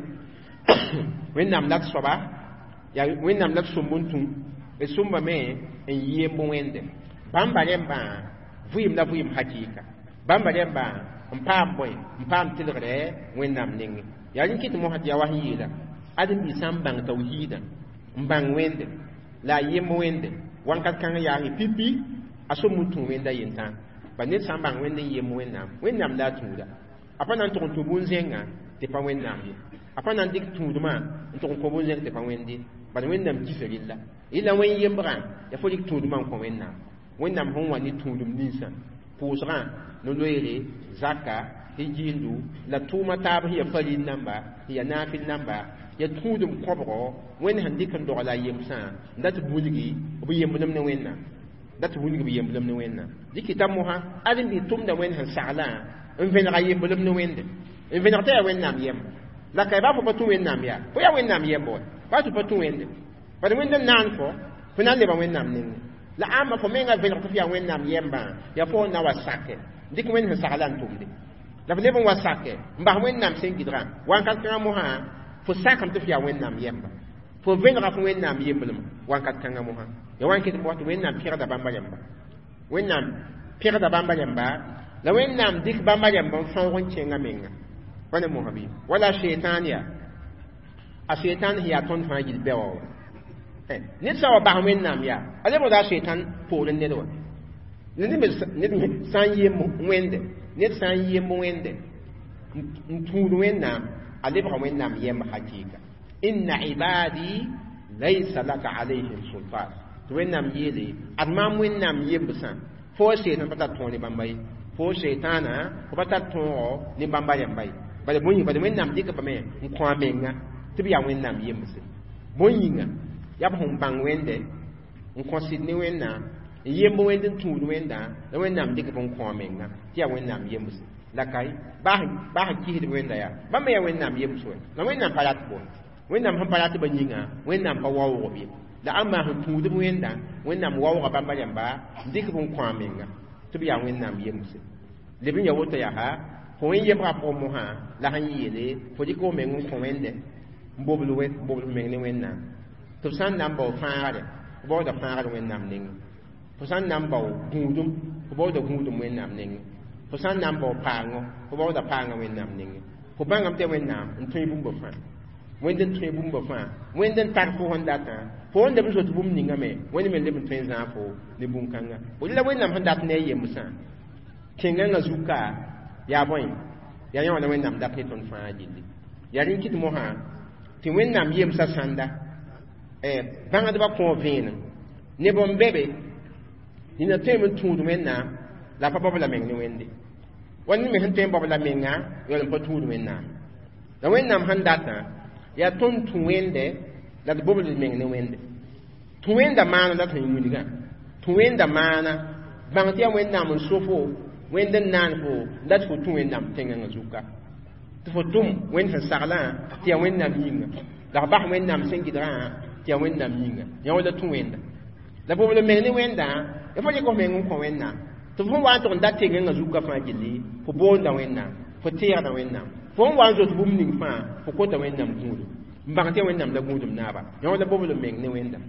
wen nam lak soba ya wẽnnaam la b sõm-bõn-tũ d sõmba me n yɩɩm bõe-wẽnde bãmba rẽmba vɩɩm la vɩɩm hakɩɩka bãmba rẽmba n paam bõe n paam tɩlgdɛ wẽnnaam nengẽ yaa rẽ kɩt mosã tɩ ya wa sẽn yeela ãdem-bi sã n bãng tawhiidã n bãng wẽnde la a yɩmb wẽnde wãnkat kãng yaa sẽn pipi a sõm-bõn-tũ wẽnda yentã ba ned sã n bãng wẽnd n yɩmb wẽnnaam wẽnnaam la a tũuda a pa na n tʋg n tũ bõn-zẽngã tɩ pa wẽnnaam ye a pa na n dɩk tũudmã n tʋg n kõ bõn-zẽng tɩ pa wẽnde bad wẽnnaam kisa rɩlla yɩla wẽn yembrã ya fo dɩk tũudmã n kõ wẽnnaam wẽnnaam sẽn wa ne tũudum ninsã pʋʋsgã no-loeere zaka tɩ giindu la tʋʋma taab sẽn ya farin namba sẽn ya naafɩl namba ya tũudum kõbgɔ wẽnd sẽn dɩk n dogla a yemsã n dat bulgi b yemblem ne wẽnnaam dat bulgi b yemblem ne wẽnnaam dɩk t'a mosã ad n bɩ tʋmda wẽnd sẽn saglã n vẽneg a yemblem ne wẽnde n vẽneg t'a ya wẽnnaam yemba la kay ba fo pa tũ wẽnnaam yaa fo ya wẽnnaam yemba wa ba tɩ pa tũ wẽnde bad wẽnd n naan fo fo na n leba wẽnnaam nengẽ la ãmba fo menga vẽneg tɩ f yaa wẽnnaam yɛmbã ya fo n na wa sake dɩk wẽnd sẽn sagla n tʋmde la f leb n wa sake n bas wẽnnaam sẽn gɩdgã wãnkat kãngã mosã fo sakame tɩ f yaa wẽnnaam yɛmba fo vẽnega fo wẽnnaam yemblem wãnkat kãngã mosã ya wãn kɩt mos tɩ wẽnnaam pẽgda bãmba rẽmba wẽnnaam pẽgda bãmba rẽmba la wẽnnaam dɩk bãmba rẽmb n fãog n kẽngã menga wa ne mosã bɩ wala sheitan yaa a sheitan sẽn yaa tõnd fãa yil bɛ wa wa ned sã wa bas wẽnnaam yaa a lebgda a sheitan poorẽ ned wa ned sã n yemb wẽnde ned sã n yemb wẽnde n tũud wẽnnaam a lebga wẽnnaam yemb hakɩɩka inna ibadi laysa laka alayhim sultan tɩ wẽnnaam yeele ad maam wẽnnaam yembsã fo sheitan pa tar tõog ne bãmba ye fo sheitãana fo pa tar tõogɔ ne bãmba rẽmba ye bala bõe bala wẽnnaam dɩkbame n kõ a menga tɩ b yaa wẽnnaam yembse bõe yĩnga yaa b sẽn bãng wẽnde n kõ sɩd ne wẽnnaam yem bo wẽnd n tũud wẽnda la wẽnnaam dɩk b n kõ menga tɩ yaa wẽnnaam yems la kay baa sẽn kisd wẽnda yaa bãmb me yaa wẽnnaam yems wɛ la wẽnnaam pa rat bo wẽnnaam sẽn pa rat ba yĩnga wẽnnaam pa waoog b ye la ãmba sẽn tũudb wẽnda wẽnnaam waooga bãmba rãmba n dɩk b n kõ menga tɩ b yaa wẽnnaam yemse leb n ya woto yaa fo wẽn yebga pʋgẽ mosã la sẽn yeele fo dɩk f meng n kõ wẽnde n bobl bobl meng ne wẽnnaam tɩ b sã n na n bao fãagre f baooda fãagr wẽnnaam nengẽ fo sã n na n bao gũudum fo baooda gũudum wẽnnaam nengẽ fo sã n na n bao paango fo baooda paanga wẽnnaam nengẽ fo bãngame tɩ wẽnnaam n tõe bũmba fãa wẽnd n tõe bũmba fãa wẽnd n tar fo sẽn datã fo wẽn leb n zot bũmb ningame wẽnd me leb n tõe n zãag fo ne bũmb-kãngã bõe la wẽnnaam sẽn dat ne a yemsã kẽngãngã zuka yaa bõe yaa yõ la wẽnnaam dat ne tõnd fãa gilli yaa rẽ kɩt mosã tɩ wẽnnaam yemsã sãnda bãngdbã kõ vẽenem neb n bebe nina tõe n tũud wẽnnaam la pa bao la meng ne wẽnde wa ne me sẽn tõe n bao la menga yaool n pa tũud wẽnnaam la wẽnnaam sẽn datã yaa tõnd tũ wẽnde la d bobl meng ne wẽnde tũ wẽnda maana la tõe n wilgã tũ wẽnda maana bãng tɩ yaa wẽnnaam n so fo wẽnd n naan fo dat fo tũ wẽnnaam tẽngãngã zuka tɩ fo tʋm wẽnd sẽn saglã tɩ yaa wẽnnaam yĩnga la f bas wẽnnaam sẽn gɩdgã tɩ yaa wẽnnaam yĩnga yã wa la tũ wẽnda la bobl meng ne wẽnda ya fo rɩk f meng n kõ wẽnnaam tɩ fõn wa n tʋg n dat tengãngã zugã fãa gilli fo boonda wẽnnaam fo teegda wẽnnaam fo n wa n zot bũmb ning fãa fo kota wẽnnaam gũudum n bãng tɩ wẽnnaam la gũudum naaba yã wa la bobl meng ne wẽnda